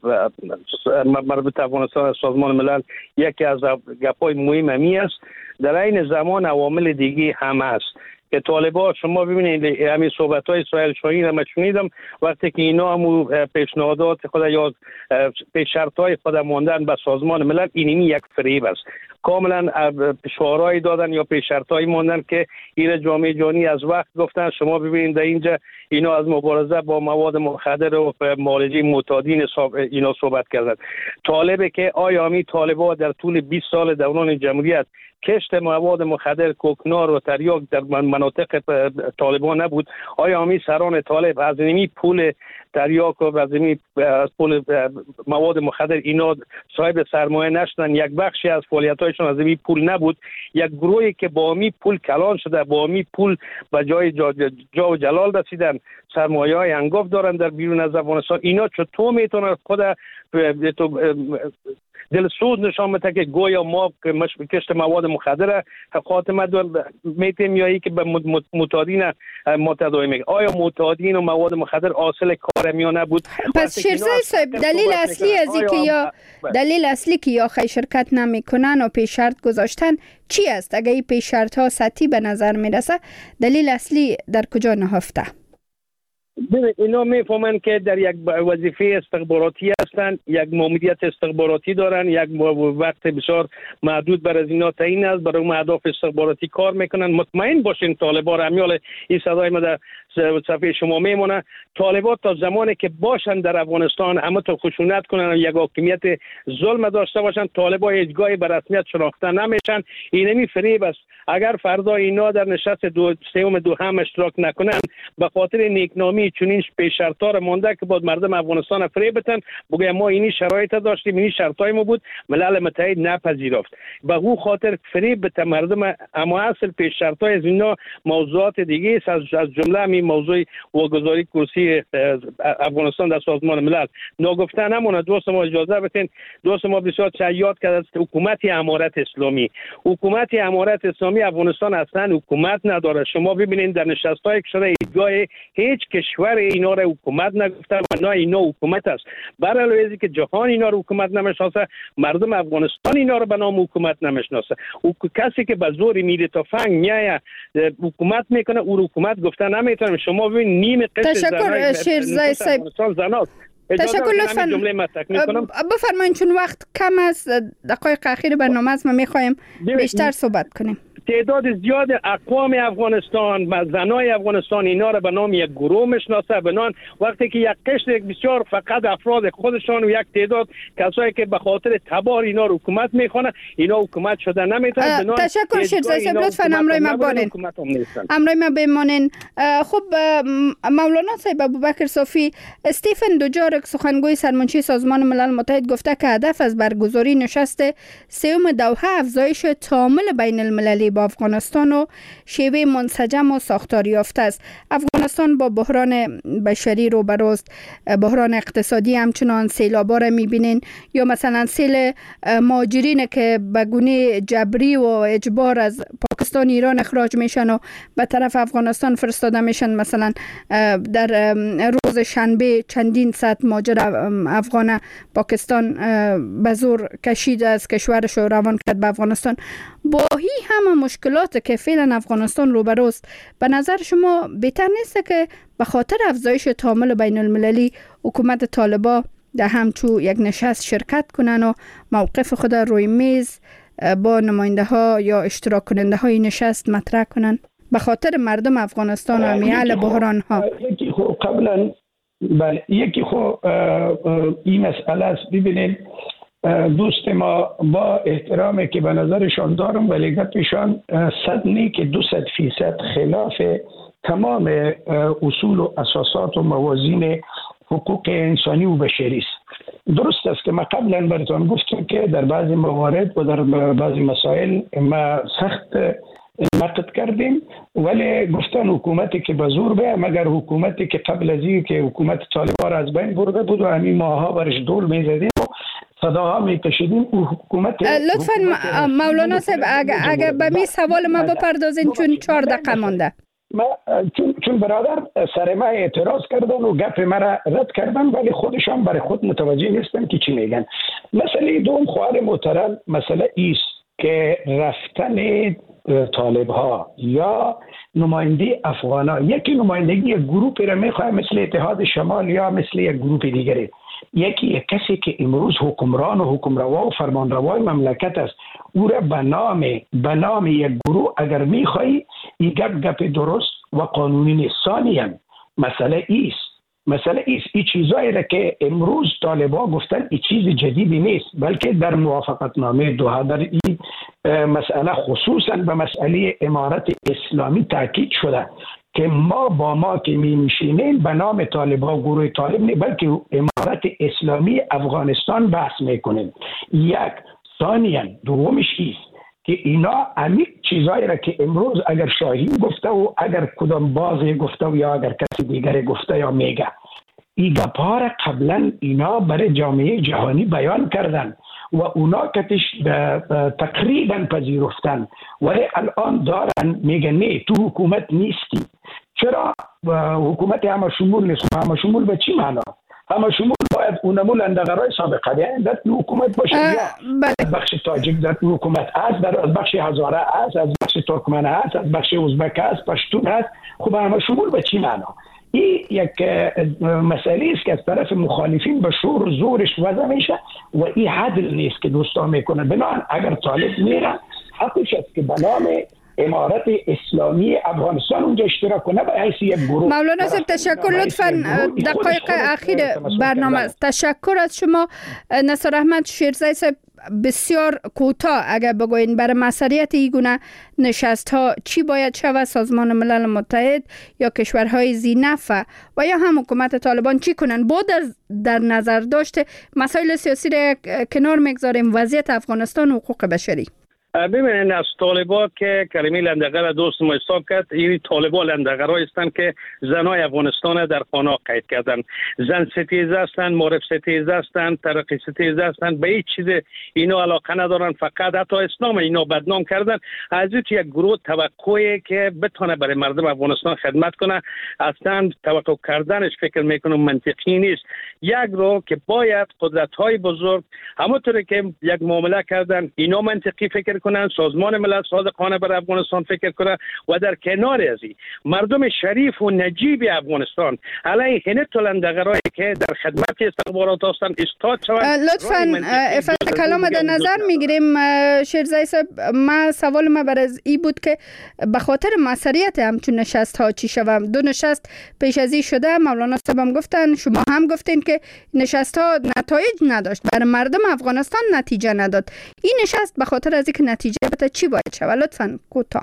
مربوط افغانستان از سازمان ملل یکی از گپ‌های مهم همی است. در این زمان عوامل دیگه هم است که طالبان، شما ببینید همین صحبت‌های اسرائیل شاهین هم شنیدم وقتی که اینا هم پیشنهادات خود یا پیش شرط‌های خود ماندن به سازمان ملل، اینمی یک فریب است. کاملا شعارهایی دادن یا پیش شرط‌هایی ماندن که این جامعه جهانی از وقت گفتن شما ببینید در اینجا اینا از مبارزه با مواد مخدر و معالجه معتادین اینا صحبت کردن. طالبه که آیا می طالبان در طول 20 سال دوران جمهوریت کشت مواد مخدر کوکنار و تریاک در مناطق طالبان نبود؟ آیا همی سران طالب از نمی پول تریاک و از نمی پول مواد مخدر اینا صاحب سرمایه نشدن؟ یک بخشی از فعالیت‌هایشون از نمی پول نبود؟ یک گروهی که با همی پول کلان شده، با همی پول به جای جا و جلال رسیدن، سرمایه‌های انگفت دارن در بیرون از افغانستان، اینا چطور میتونن خود دلسوز نشان بده که گویا ما کشت مواد مخدر خاتمه میتیم یا ای که به معتادین ما تداوی میگه؟ آیا معتادین و مواد مخدر حاصل کار میان نبود؟ پس شیرزای صاحب دلیل اصلی از این که یا دلیل اصلی که یا خی شرکت نمیکنن و پیش شرط گذاشتن چی است؟ اگر این پیش شرط ها سطحی به نظر میرسه دلیل اصلی در کجا نهفته؟ اینا میفهمن که در یک وظیفه استخباراتی هستند، یک ماموریت استخباراتی دارن، یک وقت بسیار محدود بر از اینا تعیین است، برای اون اهداف استخباراتی کار میکنن. مطمئن باشین طالبان همیال این صدای ما در صفحه شما میمونه، طالبان تا زمانی که باشن در افغانستان همه تا خشونت کنن و یک حاکمیت ظلم داشته باشن، طالبان هیچگاهی به رسمیت شناخته نمیشن. اینمی فریب است. اگر فردا اینا در نشست سوم دوحه اشتراک نکنن به خاطر نیکنامی چنین پیش شرطا را مونده که بود مردم افغانستان فریب بتن بگه ما اینی شرایط داشتیم، اینی شرطای ما بود، ملل متحد نپذیرفت، به او خاطر فریب بتن مردم. اما اصل پیش شرطای از اینا موضوعات دیگه است، از جمله همین موضوع واگذاری کرسی افغانستان در سازمان ملل. ناگفته نمونه دوست ما اجازه بدین، دوست ما بسیار یاد کرد از حکومت امارت اسلامی. حکومت امارت اسلامی افغانستان اصلا حکومت نداره. شما ببینید در نشست‌های که شده هیچ کشور اینا را حکومت نگفته و نه اینا حکومت است. برای علاوه که جهان اینا را حکومت نمیشناسه، مردم افغانستان اینا را به نام حکومت نمیشناسه. کسی که به زور میره تا فنگ میایه حکومت میکنه، او حکومت گفته نمیتونه. شما ببین نیم قشر تشکر شیرزای صاحب. تشکر. لطفاً بفرمایید چون وقت کم است، دقایق اخیر برنامه است، ما میخوایم بیشتر صحبت کنیم. تعداد زیاد اقوام افغانستان، زنای افغانستان اینا را به نام یک گروه میشناسه. بنان وقتی که یک قشر بسیار فقط افراد خودشان و یک تعداد کسایی که به خاطر تبار اینا رو حکومت میخونه، اینا حکومت شده نمیتونه. تشکر شیرزای صاحب. لطفاً همراه ما باشین، همراه ما بمانین. خب مولانا صاحب ابوبکر صافی، استیفن دوجارک سخنگوی سرمنشی سازمان ملل متحد گفته که هدف از برگزاری نشست سوم دوحه افزایش تعامل بین المللی با افغانستان و شیوه منسجم و ساختاری یافته است. افغانستان با بحران بشری روبروست، بحران اقتصادی، همچنان سیلابا را میبینین یا مثلا سیل مهاجرین که به گونه جبری و اجبار از پاکستان ایران اخراج میشن و به طرف افغانستان فرستاده میشن. مثلا در روز شنبه چندین صد مهاجر افغان پاکستان به زور کشید از کشورش و روان کرد به افغانستان. با هی همه مشکلات که فعلا افغانستان روبروست، به نظر شما بهتر نیست که به خاطر افزایش تعامل بین المللی حکومت طالبان در همچو یک نشست شرکت کنن و موقف خود روی میز با نماینده ها یا اشتراک کننده های نشست مطرح کنن به خاطر مردم افغانستان و میعل بحران ها؟ یکی خو این مسئله است. ببینید دوست ما با احترامی که به نظرشان دارم ولی گپشان صد نی که 200% خلاف تمام اصول و اساسات و موازین حقوق انسانی و بشری است. درست است که ما قبلا براتون گفتم که در بعضی موارد و در بعضی مسائل ما سخت نقد کردیم، ولی گفتن حکومتی که به زور به، مگر حکومتی که قبل از این که حکومت طالبان از بین برده بود و همین ماها برش دول میزدیم و صداها میکشیدیم. حکومت لطفا مولانا صاحب اگر به می سوال ما بپردازین چون 4 دقیقه مانده. چون برادر سر ما اعتراض کردن و گپ مرا رد کردن، ولی خودشان برای خود متوجه نیستن که چی میگن. مسئله دوم خواهر محترم مسئله ایست که رفتن طالب ها یا نماینده افغان ها، یکی نمایندگی یک گروپی را میخواه مثل اتحاد شمال یا مثل یک گروپ دیگری، یکی کسی که امروز حکمران و حکمروا و فرمانروای مملکت است، او را به نام یک گروه اگر میخوایی این گپ درست و قانونی نیست. ثانیاً مسئله ایست این چیزایی را که امروز طالبان گفتن این چیز جدیدی نیست، بلکه در موافقت نامه دوحه در این مسئله خصوصا به مسئله امارت اسلامی تاکید شده که ما که می نشینیم به نام طالبان گروه طالب نه، بلکه امارت اسلامی افغانستان بحث میکنیم. یک. ثانیاً دومش ایست که اینا همین چیزایی را که امروز اگر شاهین گفته و اگر کدام بازی گفته و یا اگر کسی دیگری گفته یا میگه، این گپا را قبلا اینا برای جامعه جهانی بیان کردن و اونا کتش تقریبا پذیرفتن، ولی الان دارن میگن نه تو حکومت نیستی. چرا حکومت همه شمول نیست؟ همه شمول به چی معنا؟ همه شمول باید اونمو لندغرای سابقه در حکومت باشه، یا از بخش تاجیک در حکومت است، از بخش هزاره است، از بخش ترکمن است، از بخش ازبک است، پشتون است. خب همه شمول به چی معنا؟ این یک مسئله است که از طرف مخالفین به شور و زورش وضع میشه و این عدل نیست که دوستان میکنه. بنابراین اگر طالب میره حقش است که به نام امارت اسلامی افغانستان اونجا اشتراک کنه به حیث یک گروه. مولانا صاحب تشکر. لطفا دقایق اخیر برنامه. تشکر از شما. نصر احمد شیرزی صاحب بسیار کوتاه اگر بگوین برای مسئولیت این گونه نشست ها چی باید شود؟ سازمان ملل متحد یا کشورهای ذی‌نفع و یا هم حکومت طالبان چی کنن؟ با در نظر داشته مسائل سیاسی را کنار میگذاریم، وضعیت افغانستان و حقوق بشری. ببینید از طالبا که کلمه لندغر دوست ما حساب کرد، این طالبا لندغرایی هستند که زنای افغانستان در خانه قید کردن. زن ستیزه هستند، معرف ستیزه هستند، ترقی ستیزه هستند، به هیچ چیز اینا علاقه ندارن، فقط حتی اسلام اینا بدنام کردن. از این یک گروه توقعی که بتونه برای مردم افغانستان خدمت کنه اصلا توقع کردنش فکر میکنم منطقی نیست. یک رو که باید قدرت‌های بزرگ همونطوری که یک معامله کردن اینا منطقی فکر کنن، سازمان ملل صادقانه برای افغانستان فکر کنه و در کنار از این مردم شریف و نجیب افغانستان علیه هنه تلندغرایی که در خدمت استخبارات هستند استاد شوند. لطفاً افت کلام در نظر میگیریم. شیرزی صاحب ما سوال ما بر از این بود که به خاطر مسئولیت همچون نشست ها چی شوم؟ 2 نشست پیش از این شده، مولانا صاحب هم گفتن، شما هم گفتین که نشست ها نتایج نداشت، برای مردم افغانستان نتیجه نداد. این نشست به خاطر از اینکه نتیجه بده چی باید شود؟ لطفاً کوتاه.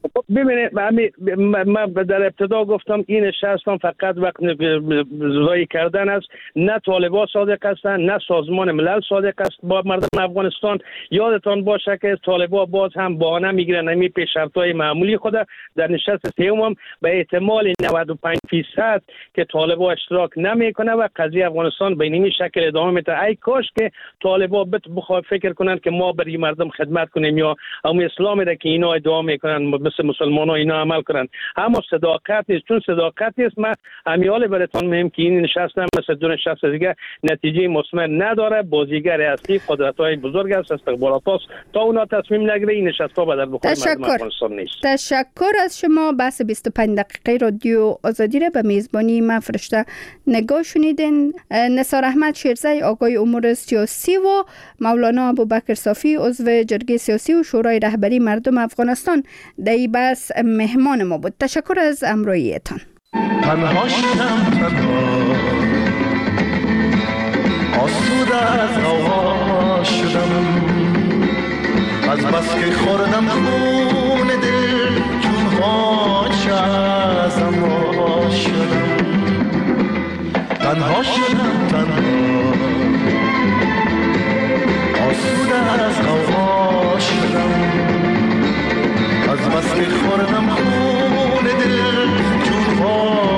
ببینید من در ابتدا گفتم این نشستم فقط وقت زایی کردن است. نه طالبان صادق هستند، نه سازمان ملل صادق است با مردم افغانستان. یادتان باشه که طالبان باز هم بهانه میگیرن همین پیشرفت‌های معمولی خود در نشست سوم به احتمال 95% که طالبان اشتراک نمیکنه و قضیه افغانستان به این شکل ادامه میده. ای کاش که طالبان بخواد فکر کنن که ما برای مردم خدمت کنیم یا هم اسلامی را که اینا ادعا میکنن مثل مسلمان ها اینا عمل کنن. اما صداقت نیست. چون صداقت نیست من امیال براتون میگم که این نشست هم مثل دو نشست دیگه نتیجه مثمر نداره. بازیگر اصلی قدرت های بزرگ است، استخبارات است. تا اونا تصمیم نگیره این نشست ها به در بخور مردم افغانستان نیست. تشکر از شما. بحث 25 دقیقه رادیو آزادی را به میزبانی من فرشته نگاه شنیدین. نثار احمد شیرزی آقای امور سیاسی و مولانا ابوبکر صافی عضو جرگه سیاسی و شورای رهبری مردم افغانستان در این بحث مهمان ما بود. تشکر از همراهیتان. تنها شدم، تنها آسوده از هوا شدم، از بس که خوردم خون دل چون هاچ ازم وا شدم. تنها شدم، تنها آسوده از هوا شدم، از بس که خوردم خون دل چون هاچ